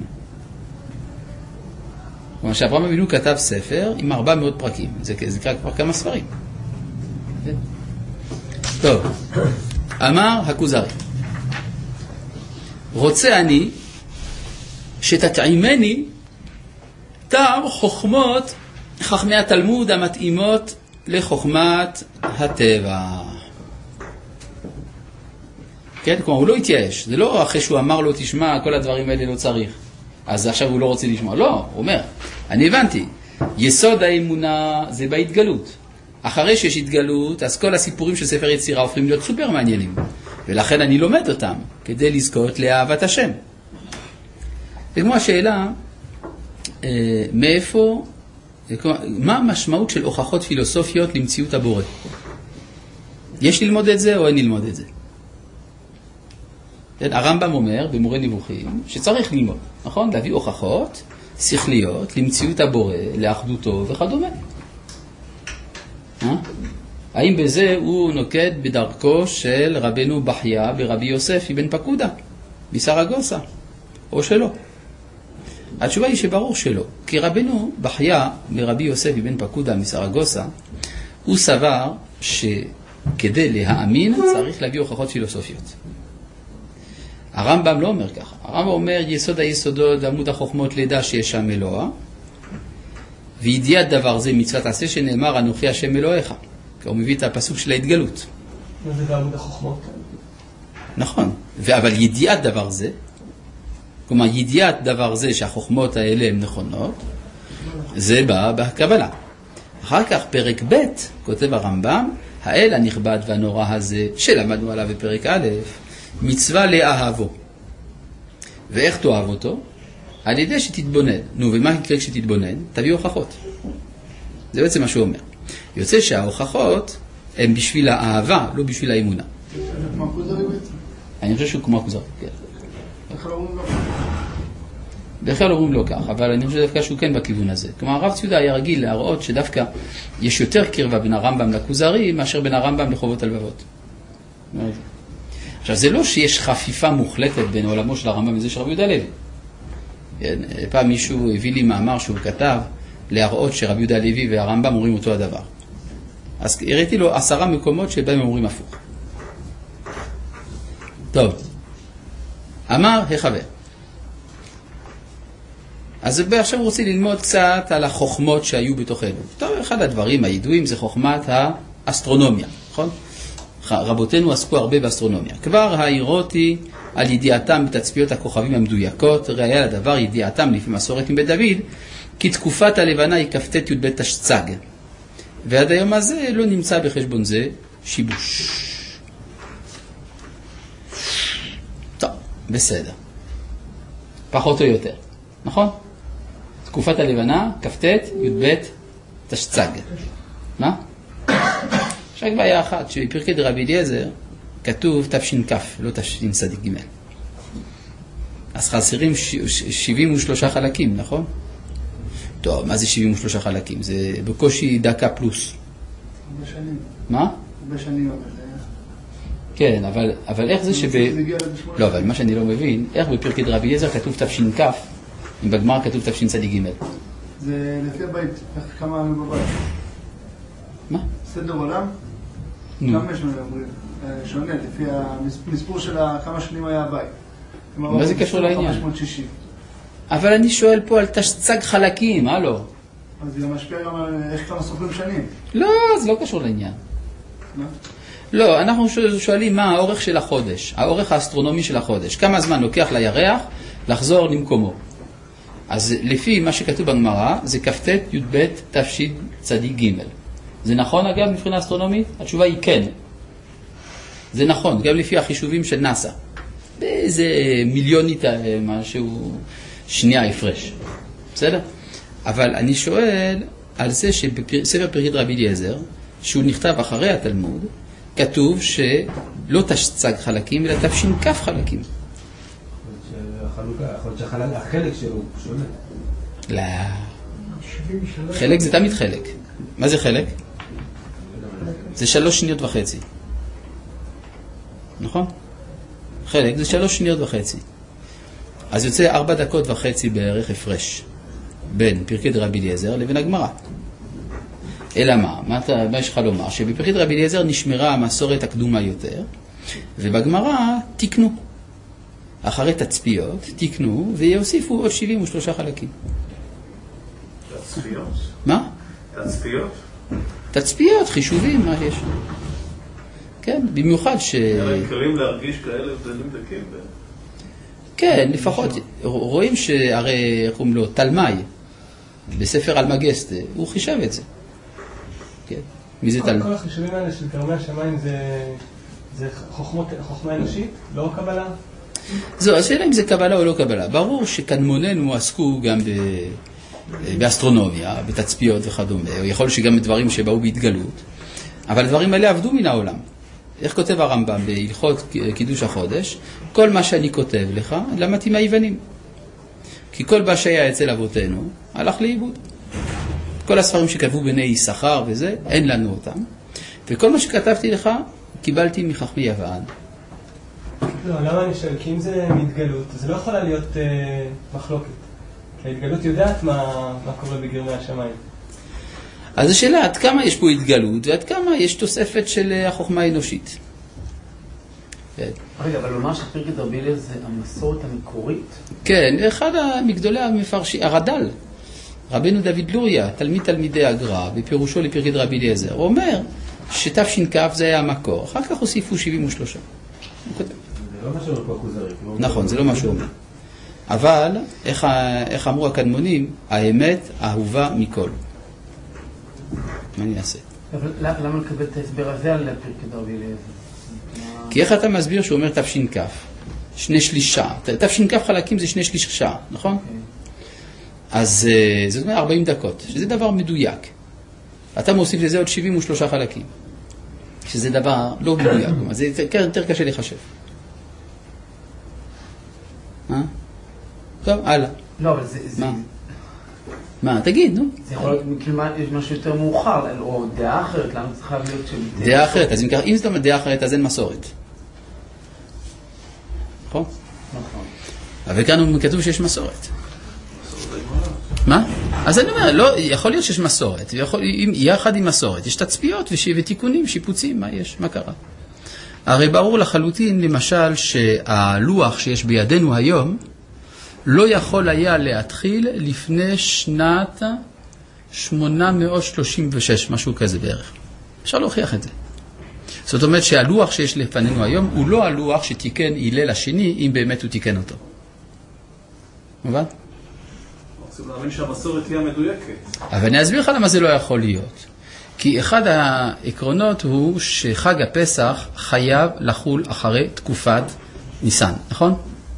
כלומר שאברהם אבינו כתב ספר עם 400 פרקים, זה נקרא כבר כמה ספרים. טוב, אמר הכוזרי, רוצה אני שתטעימני טעם חוכמות חכמי התלמוד המתאימות לחוכמת הטבע. כן? כלומר, הוא לא התייאש. זה לא אחרי שהוא אמר לו, תשמע, כל הדברים האלה לא צריך. אז עכשיו הוא לא רוצה לשמוע. לא, הוא אומר, אני הבנתי. יסוד האמונה זה בהתגלות. אחרי שיש התגלות, אז כל הסיפורים של ספר יצירה הופכים להיות סופר מעניינים. ולכן אני לומד אותם, כדי לזכות לאהבת השם. וכמו השאלה, מאיפה, מה המשמעות של הוכחות פילוסופיות למציאות הבורא? יש ללמוד את זה או אין ללמוד את זה? הרמב"ם אומר במורה נבוכים שצריך ללמוד, נכון? להביא הוכחות שכליות למציאות הבורא, לאחדותו וכדומה. האם בזה הוא נוקט בדרכו של רבנו בחיה ברבי יוסף אבן פקודה מסרגוסה, או שלא? התשובה היא שברור שלא, כי רבנו בחיה ברבי יוסף אבן פקודה מסרגוסה, הוא סבר שכדי להאמין צריך להביא הוכחות פילוסופיות. הרמב"ם לא אומר ככה. הרמב"ם אומר יסוד היסודות ועמוד החוכמות לידע שיש שם אלוה, וידיעת דבר זה מצוות עשה שנאמר אנוכי השם אלוהיך. כי הוא מביא את הפסוק של ההתגלות. מה זה בעמוד החוכמות? נכון. אבל ידיעת דבר זה, כלומר ידיעת דבר זה שהחוכמות האלה הן נכונות, זה בא בקבלה. אחר כך פרק ב' כותב הרמב"ם, האל הנכבד והנורא הזה שלמדנו עליו בפרק א', מצווה לאהבו. ואיך תאהב אותו? על ידי שתתבונן. נו, ומה יקרה כשתתבונן? תביא הוכחות. זה בעצם מה שהוא אומר. יוצא שההוכחות הן בשביל האהבה, לא בשביל האמונה. כמו הכוזרי בעצם? אני חושב שהוא כמו הכוזרי, כן. איך לא אומרים לו? בדרך כלל אומרים לו כך, אבל אני חושב דווקא שהוא כן בכיוון הזה. כלומר, הרב ציודה היה רגיל להראות שדווקא יש יותר קרבה בין הרמב"ם לכוזרי מאשר בין הרמב"ם לחובות הלבבות. עכשיו, זה לא שיש חפיפה מוחלטת בין עולמו של הרמב"ם וזה של רבי יהודה הלוי. פעם מישהו הביא לי מאמר שהוא כתב להראות שרבי יהודה הלוי והרמב"ם אומרים אותו הדבר. אז הראיתי לו 10 מקומות שבהם אומרים הפוך. טוב, אמר החבר. אז עכשיו הוא רוצה ללמוד קצת על החוכמות שהיו בתוכנו. טוב, אחד הדברים הידועים זה חוכמת האסטרונומיה, נכון? רבותינו עסקו הרבה באסטרונומיה. כבר העירותי על ידיעתם בתצפיות הכוכבים המדויקות, ראיה לדבר ידיעתם לפי מסורת מבית דוד, כי תקופת הלבנה היא כ"ט י"ב תשצ"ג. ועד היום הזה לא נמצא בחשבון זה שיבוש. טוב, בסדר. פחות או יותר, נכון? תקופת הלבנה, כ"ט י"ב תשצ"ג. מה? יש רק בעיה אחת, שבפרקי דרבי אליעזר כתוב תש"כ, לא תשצ"ג. אז חסרים 73 חלקים, נכון? טוב, מה זה 73 חלקים? זה בקושי דקה פלוס. הרבה שנים. מה? הרבה שנים, אבל... כן, אבל איך זה לא, אבל מה שאני לא מבין, איך בפרקי דרבי אליעזר כתוב תש"כ, אם בגמר כתוב תשצ"ג? זה לפי הבית, איך כמה עמים בבית. מה? סדר עולם? כמה יש לנו אומרים? שונה, לפי המספור של כמה שנים היה הבית. מה זה קשור לעניין? 560. אבל אני שואל פה על תשצ"ג חלקים, הלו. אז זה משפיע גם על איך כמה סופרים שנים. לא, זה לא קשור לעניין. מה? לא, אנחנו שואלים מה האורך של החודש, האורך האסטרונומי של החודש. כמה זמן לוקח לירח לחזור למקומו. אז לפי מה שכתוב בגמרא, זה כ"ט י"ב תשצ"ג. זה נכון אגב מבחינה אסטרונומית? התשובה היא כן. זה נכון, גם לפי החישובים של נאסא. באיזה מיליונית משהו שנייה הפרש. בסדר? אבל אני שואל על זה שבספר פרקי דרבי אליעזר, שהוא נכתב אחרי התלמוד, כתוב שלא תשצ"ג חלקים, אלא תש"כ חלקים. יכול להיות שהחלק שלו הוא שונה. לא. חלק זה תמיד חלק. מה זה חלק? זה 3.5 שניות. נכון? חלק זה 3.5 שניות. אז יוצא 4.5 דקות בערך הפרש בין פרקי דרבי אליעזר לבין הגמרא. אלא מה יש לך לומר? שבפרקי דרבי אליעזר נשמרה המסורת הקדומה יותר, ובגמרא תיקנו. אחרי תצפיות תיקנו ויוסיפו עוד 73 חלקים. תצפיות? מה? תצפיות? תצפיות, חישובים, מה יש? כן, במיוחד הם קלים להרגיש כאלה הבדלים דקים. כן, לפחות רואים שהרי, איך אומרים לו, תלמי, בספר אלמגסט, הוא חישב את זה. כן, מי זה תלמי? כל החישובים האלה של קרמי השמיים זה חוכמה אנושית, לא קבלה? זו, השאלה אם זה קבלה או לא קבלה. ברור שקדמוננו עסקו גם באסטרונומיה, בתצפיות וכדומה, או יכול שגם דברים שבאו בהתגלות, אבל הדברים האלה עבדו מן העולם. איך כותב הרמב"ם בהלכות קידוש החודש? כל מה שאני כותב לך, למדתי מהיוונים. כי כל מה שהיה אצל אבותינו, הלך לאיבוד. כל הספרים שכתבו בני יששכר וזה, אין לנו אותם. וכל מה שכתבתי לך, קיבלתי מחכמי יוון. לא, למה אני שואל? כי אם זה מתגלות, זה לא יכולה להיות מחלוקת. כי ההתגלות יודעת מה קורה בגרמי השמיים. אז השאלה, עד כמה יש פה התגלות, ועד כמה יש תוספת של החוכמה האנושית. רגע, אבל לומר שפרקת רבי אליעזר זה המסורת המקורית? כן, אחד מגדולי המפרשים, הרד"ל, רבנו דוד לוריה, תלמידי הגר"א, בפירושו לפרקת רבי אליעזר, הוא אומר שתש"כ זה היה המקור, אחר כך הוסיפו 73. זה לא מה שאומר פה הכוזרי. נכון, זה לא מה שהוא אומר. אבל, איך אמרו הקדמונים, האמת אהובה מכל. מה אני אעשה? אבל למה לקבל את ההסבר הזה על פרקת רבי אליעזר? כי איך אתה מסביר שהוא אומר תש"כ? 2/3 שעה. תש"כ חלקים זה 2/3 שעה, נכון? אז זאת אומרת 40 דקות, שזה דבר מדויק. אתה מוסיף לזה עוד 73 חלקים, שזה דבר לא מדויק, אז זה יותר קשה לחשב. טוב, הלאה. לא, אבל זה... מה? תגיד, נו. זה יכול להיות יש משהו יותר מאוחר, או דעה אחרת, למה זה חייב להיות של... דעה אחרת, אז אם זאת אומרת דעה אחרת, אז אין מסורת. נכון? נכון. אבל כאן הוא כתוב שיש מסורת. מה? אז אני אומר, לא, יכול להיות שיש מסורת, יחד עם מסורת, יש תצפיות ותיקונים, שיפוצים, מה יש? מה קרה? הרי ברור לחלוטין, למשל, שהלוח שיש בידינו היום, לא יכול היה להתחיל לפני שנת 836, משהו כזה בערך. אפשר להוכיח את זה. זאת אומרת שהלוח שיש לפנינו היום, הוא לא הלוח שתיקן הלל השני, אם באמת הוא תיקן אותו. מובן? רוצים להאמין שהמסורת היא המדויקת. אבל אני אסביר לך למה זה לא יכול להיות. כי אחד העקרונות הוא שחג הפסח חייב לחול אחרי תקופת ניסן, נכון?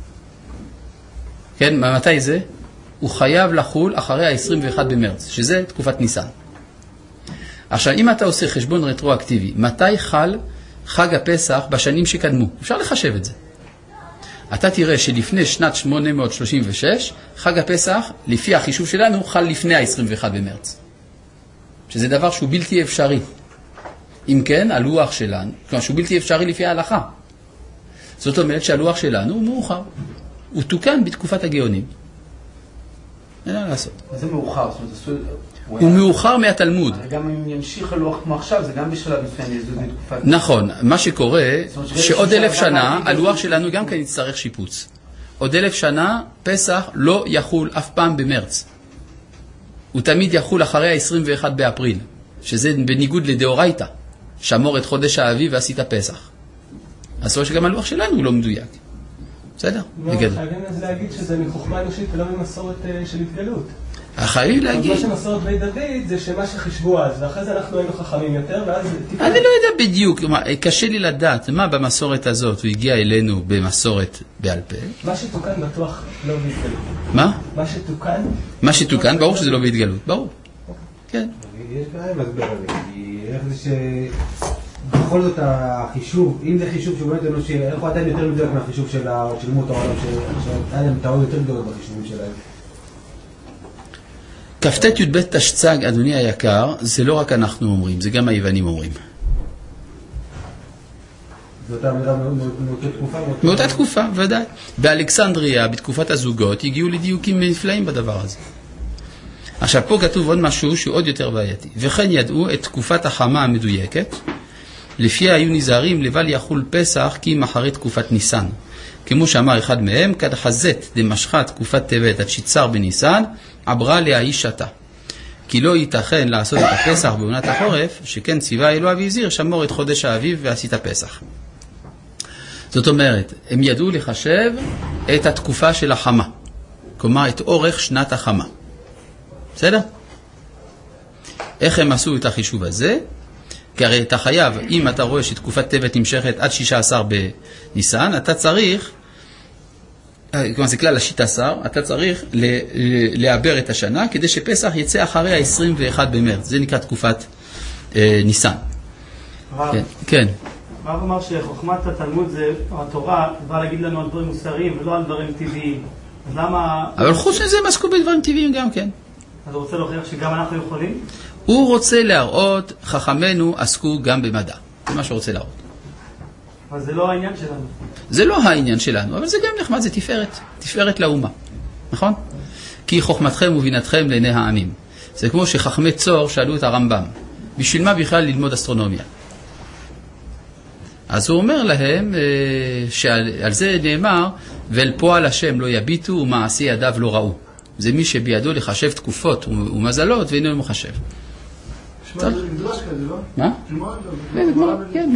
כן, מתי זה? הוא חייב לחול אחרי ה-21 במרץ, שזה תקופת ניסן. עכשיו, אם אתה עושה חשבון רטרואקטיבי, מתי חל חג הפסח בשנים שקדמו? אפשר לחשב את זה. אתה תראה שלפני שנת 836, חג הפסח, לפי החישוב שלנו, חל לפני ה-21 במרץ. שזה דבר שהוא בלתי אפשרי. אם כן, הלוח שלנו, כלומר שהוא בלתי אפשרי לפי ההלכה. זאת אומרת שהלוח שלנו הוא מאוחר. הוא תוקן בתקופת הגאונים. אין מה לעשות. זה מאוחר, זאת אומרת, הוא מאוחר מהתלמוד. גם אם ימשיך הלוח כמו עכשיו, זה גם בשלב מסוים יזוז מתקופת... נכון, מה שקורה, שעוד 1000 שנה, הלוח שלנו גם כן יצטרך שיפוץ. עוד 1000 שנה, פסח לא יחול אף פעם במרץ. הוא תמיד יחול אחרי ה-21 באפריל, שזה בניגוד לדאורייתא, שמור את חודש האביב ועשית פסח. אז זאת שגם הלוח שלנו הוא לא מדויק. בסדר? חייבים אז להגיד שזה מחוכמה אנושית ולא ממסורת של התגלות. חייבים להגיד. מה שמסורת בית דוד זה שמה שחישבו אז, ואחרי זה אנחנו היינו חכמים יותר, ואז... אני לא יודע בדיוק, קשה לי לדעת מה במסורת הזאת הוא הגיע אלינו במסורת בעל פה. מה שתוקן בטוח לא בהתגלות. מה? מה שתוקן? מה שתוקן, ברור שזה לא בהתגלות, ברור. כן. יש בעיה מסבר על זה, כי איך זה ש... בכל זאת החישוב, אם זה חישוב שהוא באמת אנושי, איך הוא עדיין יותר מדויק מהחישוב של מות העולם, שהיה להם טעות יותר גדולות בחישובים שלהם. כ"ט י"ב תשצ"ג, אדוני היקר, זה לא רק אנחנו אומרים, זה גם היוונים אומרים. זאת אמירה מאותה תקופה? מאותה תקופה, ודאי. באלכסנדריה, בתקופת הזוגות, הגיעו לדיוקים נפלאים בדבר הזה. עכשיו, פה כתוב עוד משהו שהוא עוד יותר בעייתי. וכן ידעו את תקופת החמה המדויקת, לפיה היו נזהרים לבל יחול פסח כי אם אחרי תקופת ניסן. כמו שאמר אחד מהם, כד חזת דמשכה תקופת טבת עד שיצר בניסן, עברה להאיש שתה. כי לא ייתכן לעשות את הפסח בעונת החורף, שכן ציווה אלוה והזהיר, שמור את חודש האביב ועשית פסח. זאת אומרת, הם ידעו לחשב את התקופה של החמה, כלומר את אורך שנת החמה. בסדר? איך הם עשו את החישוב הזה? כי הרי אתה חייב, אם אתה רואה שתקופת טבת נמשכת עד 16 בניסן, אתה צריך, כלומר זה כלל ה-16, אתה צריך לעבר את השנה, כדי שפסח יצא אחרי ה-21 במרץ. זה נקרא תקופת ניסן. כן. הרב אמר שחוכמת התלמוד זה, התורה, בא להגיד לנו על דברים מוסריים ולא על דברים טבעיים. אז למה... אבל חוץ מזה הם עסקו בדברים טבעיים גם כן. אז הוא רוצה להוכיח שגם אנחנו יכולים? הוא רוצה להראות, חכמינו עסקו גם במדע. זה מה שהוא רוצה להראות. אבל זה לא העניין שלנו. זה לא העניין שלנו, אבל זה גם נחמד, זה תפארת. תפארת לאומה. נכון? כי חוכמתכם ובינתכם לעיני העמים. זה כמו שחכמי צור שאלו את הרמב"ם. בשביל מה בכלל ללמוד אסטרונומיה? אז הוא אומר להם שעל זה נאמר, ואל פועל השם לא יביטו ומעשי ידיו לא ראו. זה מי שבידו לחשב תקופות ומזלות ואינו מחשב. שמע, זה מדרש כזה, לא? מה? כן,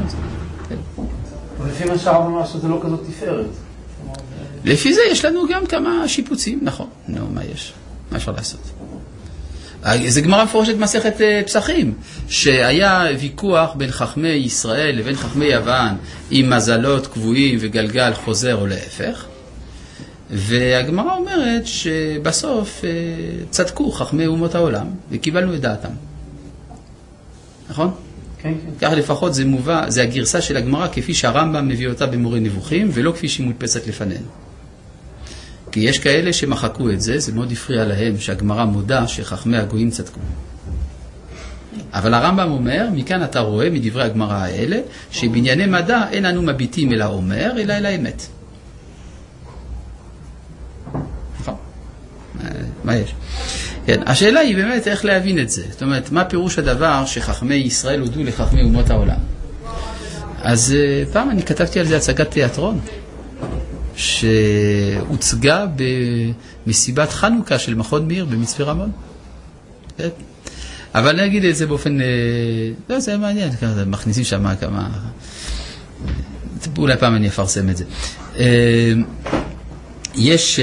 אבל לפי מה שהרב אמר שזה לא כזאת תפארת. לפי זה יש לנו גם כמה שיפוצים, נכון. נו, מה יש? מה אפשר לעשות? זה גמרא מפורשת מסכת פסחים, שהיה ויכוח בין חכמי ישראל לבין חכמי יוון עם מזלות קבועים וגלגל חוזר או להפך, והגמרא אומרת שבסוף צדקו חכמי אומות העולם וקיבלנו את דעתם. נכון? כן, כן. כך לפחות זה מובא, זה הגרסה של הגמרא כפי שהרמב"ם מביא אותה במורה נבוכים, ולא כפי שהיא מודפסת לפנינו. כי יש כאלה שמחקו את זה, זה מאוד הפריע להם שהגמרא מודה שחכמי הגויים צדקו. אבל הרמב"ם אומר, מכאן אתה רואה מדברי הגמרא האלה, שבענייני מדע אין אנו מביטים אל האומר, אלא אל האמת. נכון? מה יש? כן, השאלה היא באמת איך להבין את זה. זאת אומרת, מה פירוש הדבר שחכמי ישראל הודו לחכמי אומות העולם? אז פעם אני כתבתי על זה הצגת תיאטרון, שהוצגה במסיבת חנוכה של מכון מאיר במצפה רמון. כן? אבל אני אגיד את זה באופן... לא, זה מעניין, מכניסים שם כמה... אולי פעם אני אפרסם את זה. יש...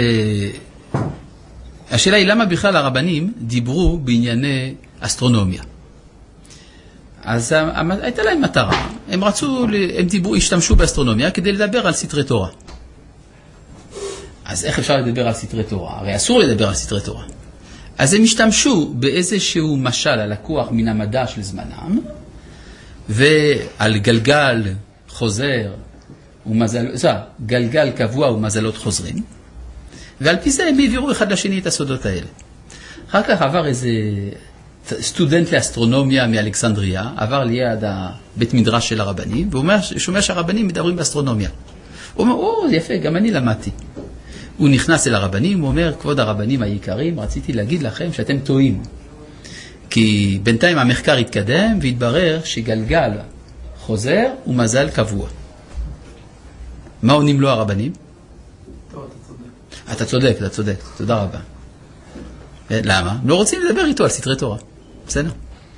השאלה היא למה בכלל הרבנים דיברו בענייני אסטרונומיה. אז הייתה להם מטרה, הם השתמשו באסטרונומיה כדי לדבר על סתרי תורה. אז איך אפשר לדבר על סתרי תורה? הרי אסור לדבר על סתרי תורה. אז הם השתמשו באיזשהו משל הלקוח מן המדע של זמנם, ועל גלגל חוזר, גלגל קבוע ומזלות חוזרים, ועל פי זה הם העבירו אחד לשני את הסודות האלה. אחר כך עבר איזה סטודנט לאסטרונומיה מאלכסנדריה, עבר ליד בית מדרש של הרבנים, והוא שומע שהרבנים מדברים באסטרונומיה. הוא אומר, יפה, גם אני למדתי. הוא נכנס אל הרבנים, הוא אומר, כבוד הרבנים היקרים, רציתי להגיד לכם שאתם טועים. כי בינתיים המחקר התקדם והתברר שגלגל חוזר ומזל קבוע. מה עונים לו הרבנים? אתה צודק, תודה רבה. למה? לא רוצים לדבר איתו על סתרי תורה. בסדר?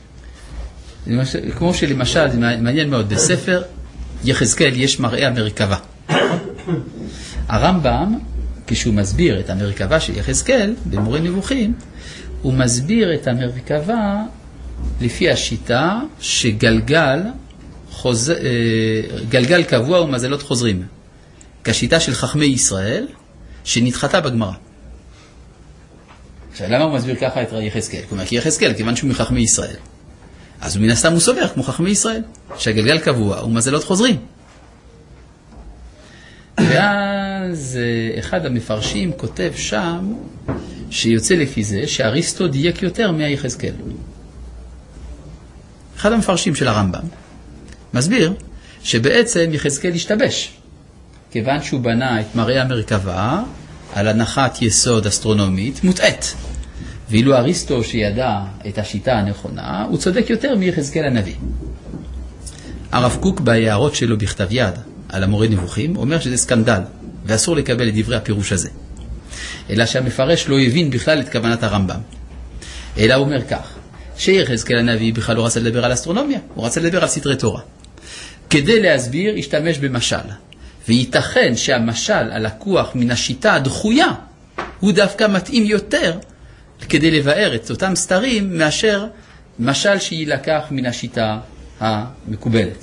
כמו שלמשל, זה מעניין מאוד, בספר יחזקאל יש מראה המרכבה. הרמב"ם, כשהוא מסביר את המרכבה של יחזקאל, במורה נבוכים, הוא מסביר את המרכבה לפי השיטה שגלגל קבוע ומזלות חוזרים. כשיטה של חכמי ישראל, שנדחתה בגמרא. עכשיו, למה הוא מסביר ככה את יחזקאל? כי יחזקאל, כיוון שהוא מחכמי ישראל. אז הוא מן הסתם הוא סובר כמו חכמי ישראל, שהגלגל קבוע ומזלות חוזרים. ואז אחד המפרשים כותב שם, שיוצא לפי זה, שאריסטו דייק יותר מהיחזקאל. אחד המפרשים של הרמב"ם מסביר שבעצם יחזקאל השתבש. כיוון שהוא בנה את מראה המרכבה על הנחת יסוד אסטרונומית מוטעת. ואילו אריסטו שידע את השיטה הנכונה, הוא צודק יותר מיחזקאל הנביא. הרב קוק בהערות שלו בכתב יד על המורה נבוכים, אומר שזה סקנדל, ואסור לקבל את דברי הפירוש הזה. אלא שהמפרש לא הבין בכלל את כוונת הרמב"ם. אלא הוא אומר כך, שיחזקאל הנביא בכלל לא רצה לדבר על אסטרונומיה, הוא רצה לדבר על סתרי תורה. כדי להסביר, השתמש במשל. וייתכן שהמשל הלקוח מן השיטה הדחויה, הוא דווקא מתאים יותר כדי לבאר את אותם סתרים מאשר משל שיילקח מן השיטה המקובלת.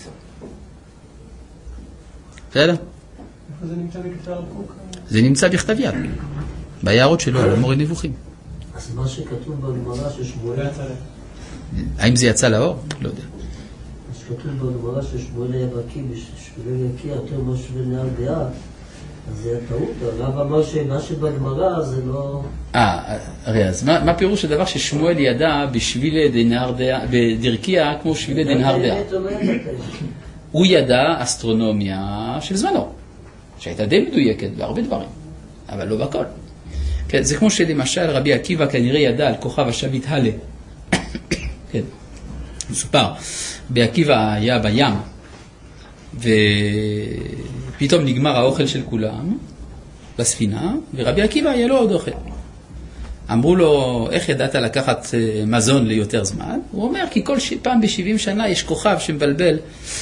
בסדר? איפה זה נמצא בכתב הרב קוק? זה נמצא בכתב יד, ביערות שלו, על מורה נבוכים. אז מה שכתוב בגמרא ששמואל... האם זה יצא לאור? לא יודע. מה שכתוב בגמרא ששמואל היה בקיא בשבילי יקיא יותר משווה נהר דעה, אז זה הטעות. הרב אמר שמה שבגמרא זה לא... הרי אז מה פירוש הדבר ששמואל ידע בשבילי דנהר דעה, בדרכיה כמו שבילי דנהר דעה? הוא ידע אסטרונומיה של זמנו, שהייתה די מדויקת בהרבה דברים, אבל לא בכל. כן, זה כמו שלמשל רבי עקיבא כנראה ידע על כוכב השביט הלה. כן, מסופר, רבי עקיבא היה בים, ופתאום נגמר האוכל של כולם בספינה, ורבי עקיבא היה לו עוד אוכל. אמרו לו, איך ידעת לקחת מזון ליותר זמן? הוא אומר, כי כל פעם ב-70 שנה יש כוכב שמבלבל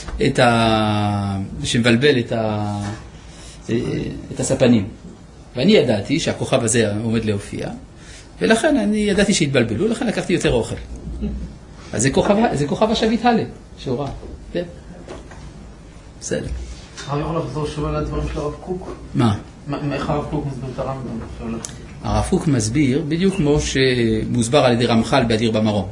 את הספנים. ואני ידעתי שהכוכב הזה עומד להופיע, ולכן אני ידעתי שהתבלבלו, לכן לקחתי יותר אוכל. אז זה כוכב השביט הלה, שהוראה. כן. בסדר. אני יכול לחזור שוב על הדברים של הרב קוק? מה? איך הרב קוק מסביר את הרמב"ם? הרב קוק מסביר, בדיוק כמו שמוסבר על ידי רמח"ל באדיר במרום,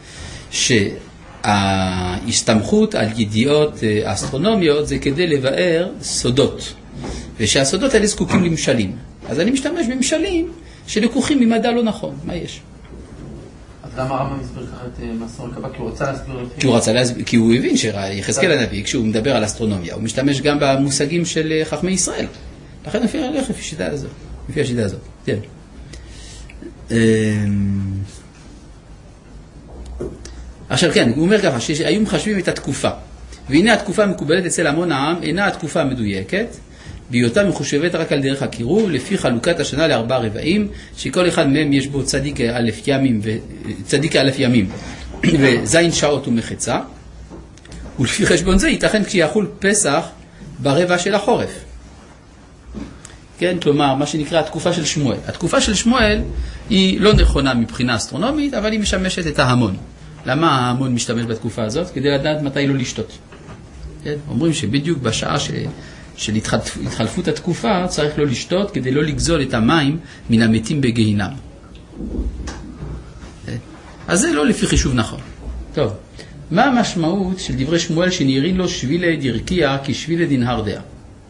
שההסתמכות על ידיעות אסטרונומיות זה כדי לבאר סודות, ושהסודות האלה זקוקים למשלים. אז אני משתמש במשלים שלקוחים ממדע לא נכון. מה יש? אז למה הרמב"ם מסביר ככה את מסורת הבא? כי הוא רצה להסביר... כי הוא הבין שיחזקאל הנביא, כשהוא מדבר על אסטרונומיה, הוא משתמש גם במושגים של חכמי ישראל. לכן לפי השיטה הזאת. לפי השיטה הזאת. כן. עכשיו כן, הוא אומר ככה, שהיו מחשבים את התקופה. והנה התקופה המקובלת אצל המון העם, אינה התקופה המדויקת, בהיותה מחושבת רק על דרך הקירוב, לפי חלוקת השנה לארבעה רבעים, שכל אחד מהם יש בו צדיק א' ימים וזין שעות ומחצה, ולפי חשבון זה ייתכן כשיחול פסח ברבע של החורף. כן, כלומר, מה שנקרא התקופה של שמואל. התקופה של שמואל היא לא נכונה מבחינה אסטרונומית, אבל היא משמשת את ההמון. למה ההמון משתמש בתקופה הזאת? כדי לדעת מתי לא לשתות. כן? אומרים שבדיוק בשעה של התחלפות התקופה צריך לא לשתות כדי לא לגזול את המים מן המתים בגיהינם. אז זה לא לפי חישוב נכון. טוב, מה המשמעות של דברי שמואל שנראים לו שבילי דרכיה כשבילי דנהר דעה?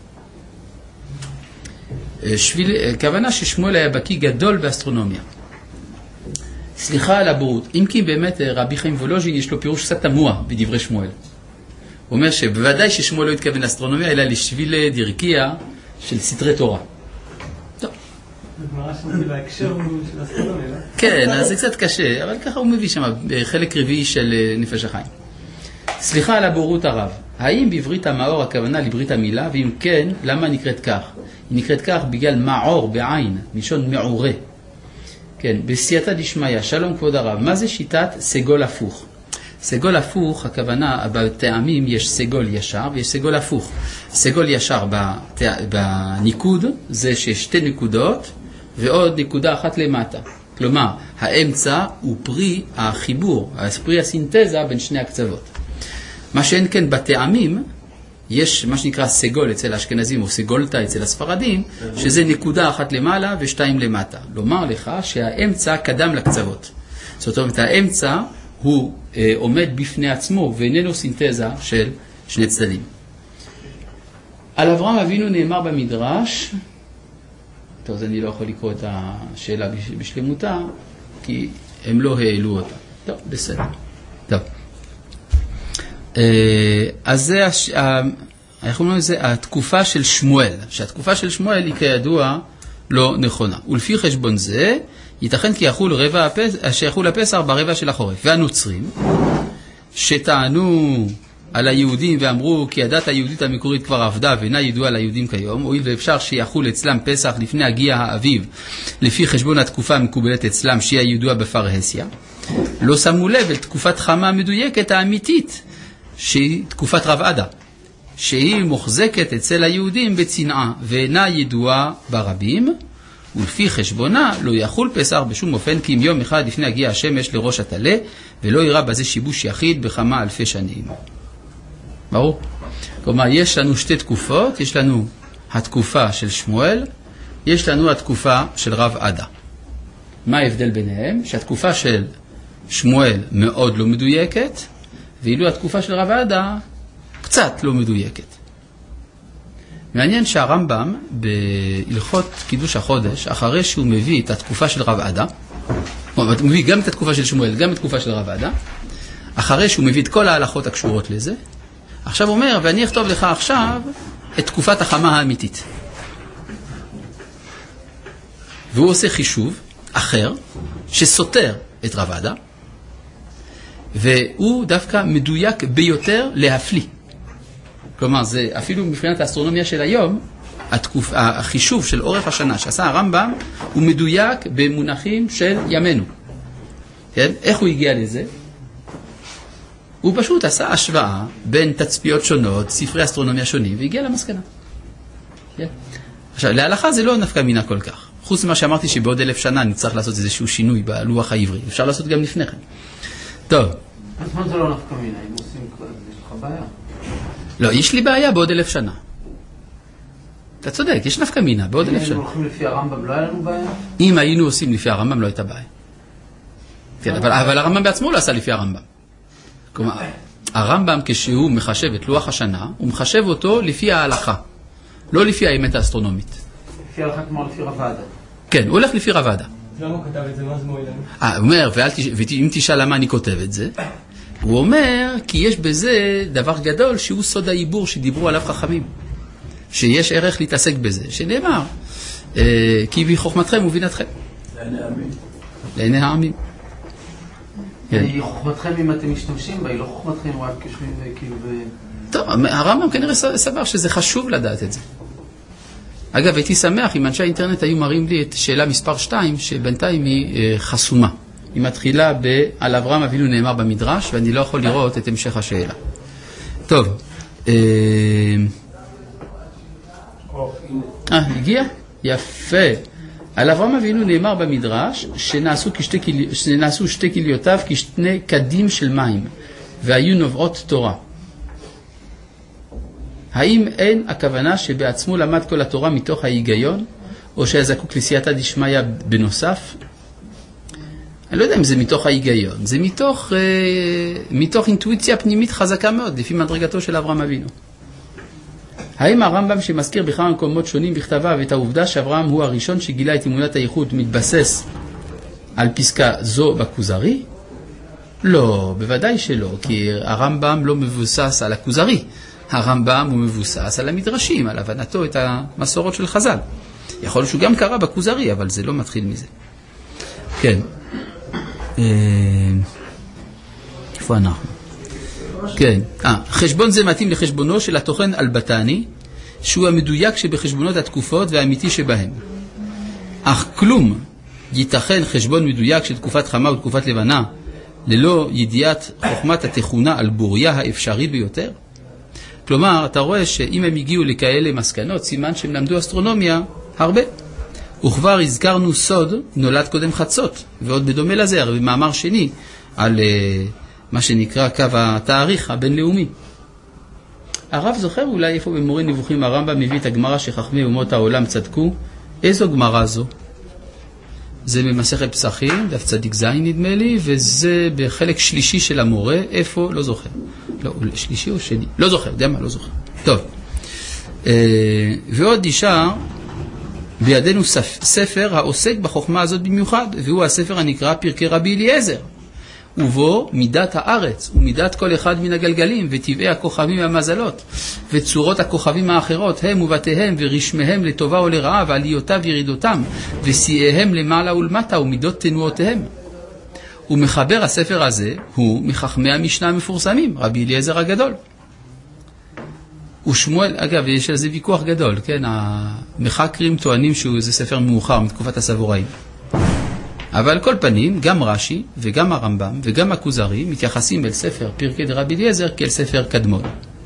כוונה ששמואל היה בקיא גדול באסטרונומיה. סליחה על הבורות, אם כי באמת רבי חיים וולוז'ין יש לו פירוש קצת תמוה בדברי שמואל. הוא אומר שבוודאי ששמואל לא התכוון לאסטרונומיה, אלא לשבילי דרכיה של סתרי תורה. טוב. הגמרא שם בהקשר של אסטרונומיה, לא? כן, אז זה קצת קשה, אבל ככה הוא מביא שם בחלק רביעי של נפש החיים. סליחה על הבורות הרב, האם בברית המאור הכוונה לברית המילה, ואם כן, למה נקראת כך? היא נקראת כך בגלל מעור בעין, מלשון מעורה. כן, בסייעתא דשמיא, שלום כבוד הרב, מה זה שיטת סגול הפוך? סגול הפוך, הכוונה, בטעמים יש סגול ישר ויש סגול הפוך. סגול ישר בניקוד זה ששתי נקודות ועוד נקודה אחת למטה. כלומר, האמצע הוא פרי החיבור, פרי הסינתזה בין שני הקצוות. מה שאין כן בטעמים, יש מה שנקרא סגול אצל האשכנזים או סגולתא אצל הספרדים, שזה נקודה אחת למעלה ושתיים למטה. לומר לך שהאמצע קדם לקצוות. זאת אומרת, האמצע הוא עומד בפני עצמו ואיננו סינתזה של שני צדדים. על אברהם אבינו נאמר במדרש, טוב, אז אני לא יכול לקרוא את השאלה בשלמותה, כי הם לא העלו אותה. טוב, בסדר. טוב. אז זה, אנחנו אומרים לזה, התקופה של שמואל, שהתקופה של שמואל היא כידוע לא נכונה. ולפי חשבון זה, ייתכן כי שיחול הפסח ברבע של החורף. והנוצרים, שטענו על היהודים ואמרו כי הדת היהודית המקורית כבר עבדה ואינה ידועה ליהודים כיום, הואיל ואפשר שיחול אצלם פסח לפני הגיע האביב, לפי חשבון התקופה המקובלת אצלם שהיא הידועה בפרהסיה. לא שמו לב אל תקופת חמה מדויקת האמיתית, שהיא תקופת רב עדה, שהיא מוחזקת אצל היהודים בצנעה, ואינה ידועה ברבים, ולפי חשבונה לא יחול פסח בשום אופן, כי אם יום אחד לפני הגיע השמש לראש התלה, ולא יראה בזה שיבוש יחיד בכמה אלפי שנים. ברור? כלומר, יש לנו שתי תקופות, יש לנו התקופה של שמואל, יש לנו התקופה של רב עדה. מה ההבדל ביניהם? שהתקופה של שמואל מאוד לא מדויקת, ואילו התקופה של רב עדה קצת לא מדויקת. מעניין שהרמב"ם בהלכות קידוש החודש, אחרי שהוא מביא את התקופה של רב עדה, הוא מביא גם את התקופה של שמואל, גם את התקופה של רב עדה, אחרי שהוא מביא את כל ההלכות הקשורות לזה, עכשיו הוא אומר, ואני אכתוב לך עכשיו את תקופת החמה האמיתית. והוא עושה חישוב אחר, שסותר את רב עדה, והוא דווקא מדויק ביותר להפליא. כלומר, זה אפילו מבחינת האסטרונומיה של היום, החישוב של אורך השנה שעשה הרמב"ם, הוא מדויק במונחים של ימינו. כן? איך הוא הגיע לזה? הוא פשוט עשה השוואה בין תצפיות שונות, ספרי אסטרונומיה שונים, והגיע למסקנה. כן? עכשיו, להלכה זה לא נפקא מינה כל כך. חוץ ממה שאמרתי שבעוד 1000 שנה נצטרך לעשות איזשהו שינוי בלוח העברי. אפשר לעשות גם לפני כן. טוב. אז מה זה לא נפקא מינה? אם עושים כבר, יש לך בעיה. לא, יש לי בעיה בעוד 1000 שנה. אתה צודק, יש נפקא מינה בעוד 1000 שנה. אם הולכים לפי הרמב"ם, לא היה לנו בעיה? אם היינו עושים לפי הרמב"ם, לא הייתה בעיה. כן, אבל הרמב"ם בעצמו לא עשה לפי הרמב"ם. כלומר, הרמב"ם כשהוא מחשב את לוח השנה, הוא מחשב אותו לפי ההלכה, לא לפי האמת האסטרונומית. לפי ההלכה כמו לפי רב עדה. כן, הוא הולך לפי רב עדה. למה הוא כתב את זה? מה זה מועיל לנו? הוא אומר, ואם תשאל למה אני כותב את זה, הוא אומר, כי יש בזה דבר גדול שהוא סוד העיבור שדיברו עליו חכמים. שיש ערך להתעסק בזה, שנאמר, כי בחוכמתכם ובינתכם. לעיני העמים. לעיני העמים. היא חוכמתכם אם אתם משתמשים בה, היא לא חוכמתכם רק כשמים וכאילו... טוב, הרמב"ם כנראה סבר שזה חשוב לדעת את זה. אגב, הייתי שמח אם אנשי האינטרנט היו מראים לי את שאלה מספר 2, שבינתיים היא חסומה. היא מתחילה על אברהם אבינו נאמר במדרש, ואני לא יכול לראות את המשך השאלה. טוב. הגיע? יפה. על אברהם אבינו נאמר במדרש שנעשו שתי כליותיו כשני קדים של מים, והיו נובעות תורה. האם אין הכוונה שבעצמו למד כל התורה מתוך ההיגיון, או שהיה זקוק לסייעתא דשמיא בנוסף? אני לא יודע אם זה מתוך ההיגיון, זה מתוך אינטואיציה פנימית חזקה מאוד, לפי מדרגתו של אברהם אבינו. האם הרמב"ם שמזכיר בכמה מקומות שונים בכתביו את העובדה שאברהם הוא הראשון שגילה את אמונת הייחוד מתבסס על פסקה זו בכוזרי? לא, בוודאי שלא, כי הרמב"ם לא מבוסס על הכוזרי. הרמב"ם הוא מבוסס על המדרשים, על הבנתו את המסורות של חז"ל. יכול שהוא גם קרא בכוזרי, אבל זה לא מתחיל מזה. כן. איפה אנחנו? כן. חשבון זה מתאים לחשבונו של התוכן אלבטני, שהוא המדויק שבחשבונות התקופות והאמיתי שבהם. אך כלום ייתכן חשבון מדויק של תקופת חמה ותקופת לבנה, ללא ידיעת חוכמת התכונה על בוריה האפשרי ביותר? כלומר, אתה רואה שאם הם הגיעו לכאלה מסקנות, סימן שהם למדו אסטרונומיה הרבה. וכבר הזכרנו סוד, נולד קודם חצות, ועוד בדומה לזה, הרי במאמר שני, על מה שנקרא קו התאריך הבינלאומי. הרב זוכר אולי איפה במורה נבוכים הרמב"ם מביא את הגמרא שחכמי אומות העולם צדקו? איזו גמרא זו? זה במסכת פסחים, דף צדיק זין נדמה לי, וזה בחלק שלישי של המורה, איפה? לא זוכר. לא, שלישי או שני? לא זוכר, יודע מה? לא זוכר. טוב. ועוד נשאר בידינו ספר העוסק בחוכמה הזאת במיוחד, והוא הספר הנקרא פרקי רבי אליעזר. ובו מידת הארץ ומידת כל אחד מן הגלגלים וטבעי הכוכבים והמזלות וצורות הכוכבים האחרות הם ובתיהם ורשמיהם לטובה או לרעה ועליותיו וירידותם ושיאיהם למעלה ולמטה ומידות תנועותיהם. ומחבר הספר הזה הוא מחכמי המשנה המפורסמים, רבי אליעזר הגדול. ושמואל, אגב, יש על זה ויכוח גדול, כן? המחקרים טוענים שזה ספר מאוחר מתקופת הסבוראים. אבל על כל פנים, גם רש"י וגם הרמב"ם וגם הכוזרי מתייחסים אל ספר פרקי דרבי אליעזר כאל ספר קדמון.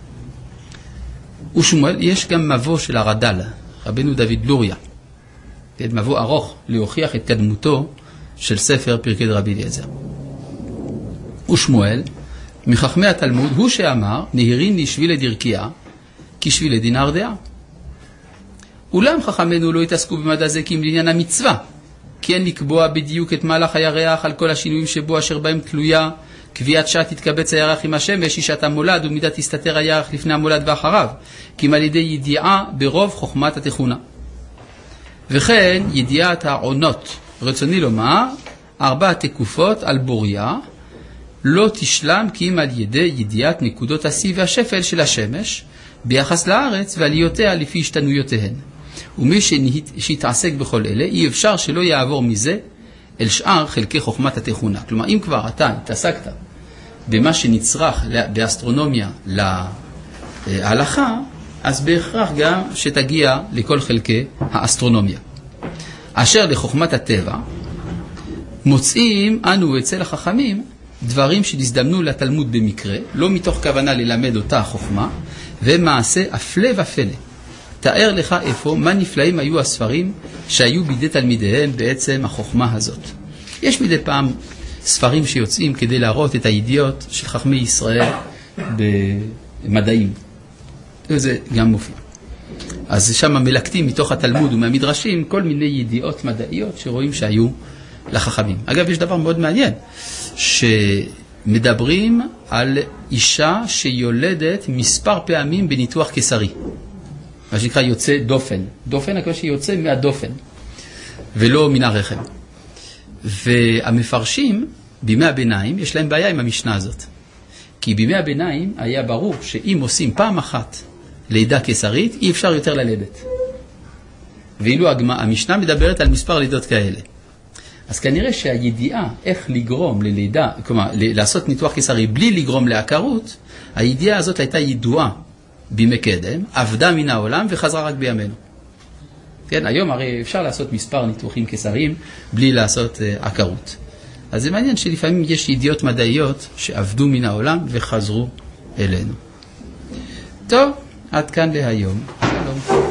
ושמואל, יש גם מבוא של הרד"ל, רבנו דוד לוריה, מבוא ארוך להוכיח את קדמותו של ספר פרקי דרבי אליעזר. ושמואל, מחכמי התלמוד, הוא שאמר, נהירין לי שבילי דרכיה, כי שבילי דינר דעה. אולם חכמינו לא התעסקו במדע זה כי לעניין המצווה, כי אין לקבוע בדיוק את מהלך הירח על כל השינויים שבו אשר בהם תלויה קביעת שעת תתקבץ הירח עם השמש, היא שעת המולד ומידה תסתתר הירח לפני המולד ואחריו, כי על ידי ידיעה ברוב חוכמת התכונה. וכן ידיעת העונות, רצוני לומר, 4 תקופות על בוריה, לא תשלם כי אם על ידי ידיעת נקודות השיא והשפל של השמש, ביחס לארץ ועליותיה לפי השתנויותיהן. ומי שיתעסק בכל אלה, אי אפשר שלא יעבור מזה אל שאר חלקי חוכמת התכונה. כלומר, אם כבר אתה התעסקת במה שנצרך באסטרונומיה להלכה, אז בהכרח גם שתגיע לכל חלקי האסטרונומיה. אשר לחוכמת הטבע, מוצאים אנו אצל החכמים דברים שנזדמנו לתלמוד במקרה, לא מתוך כוונה ללמד אותה החוכמה, ומעשה אפלה ופלא. תאר לך איפה, מה נפלאים היו הספרים שהיו בידי תלמידיהם בעצם החוכמה הזאת. יש מדי פעם ספרים שיוצאים כדי להראות את הידיעות של חכמי ישראל במדעים. זה גם מופיע. אז שם מלקטים מתוך התלמוד ומהמדרשים כל מיני ידיעות מדעיות שרואים שהיו לחכמים. אגב, יש דבר מאוד מעניין, שמדברים על אישה שיולדת מספר פעמים בניתוח קיסרי. מה שנקרא יוצא דופן. דופן הכוונה שיוצא מהדופן, ולא מן הרחם. והמפרשים בימי הביניים יש להם בעיה עם המשנה הזאת. כי בימי הביניים היה ברור שאם עושים פעם אחת לידה קיסרית, אי אפשר יותר ללדת. ואילו המשנה מדברת על מספר לידות כאלה. אז כנראה שהידיעה איך לגרום ללידה, כלומר לעשות ניתוח קיסרי בלי לגרום לעקרות, הידיעה הזאת הייתה ידועה בימי קדם, עבדה מן העולם וחזרה רק בימינו. כן, היום הרי אפשר לעשות מספר ניתוחים קיסריים בלי לעשות עקרות. אז זה מעניין שלפעמים יש ידיעות מדעיות שעבדו מן העולם וחזרו אלינו. טוב, עד כאן להיום. שלום.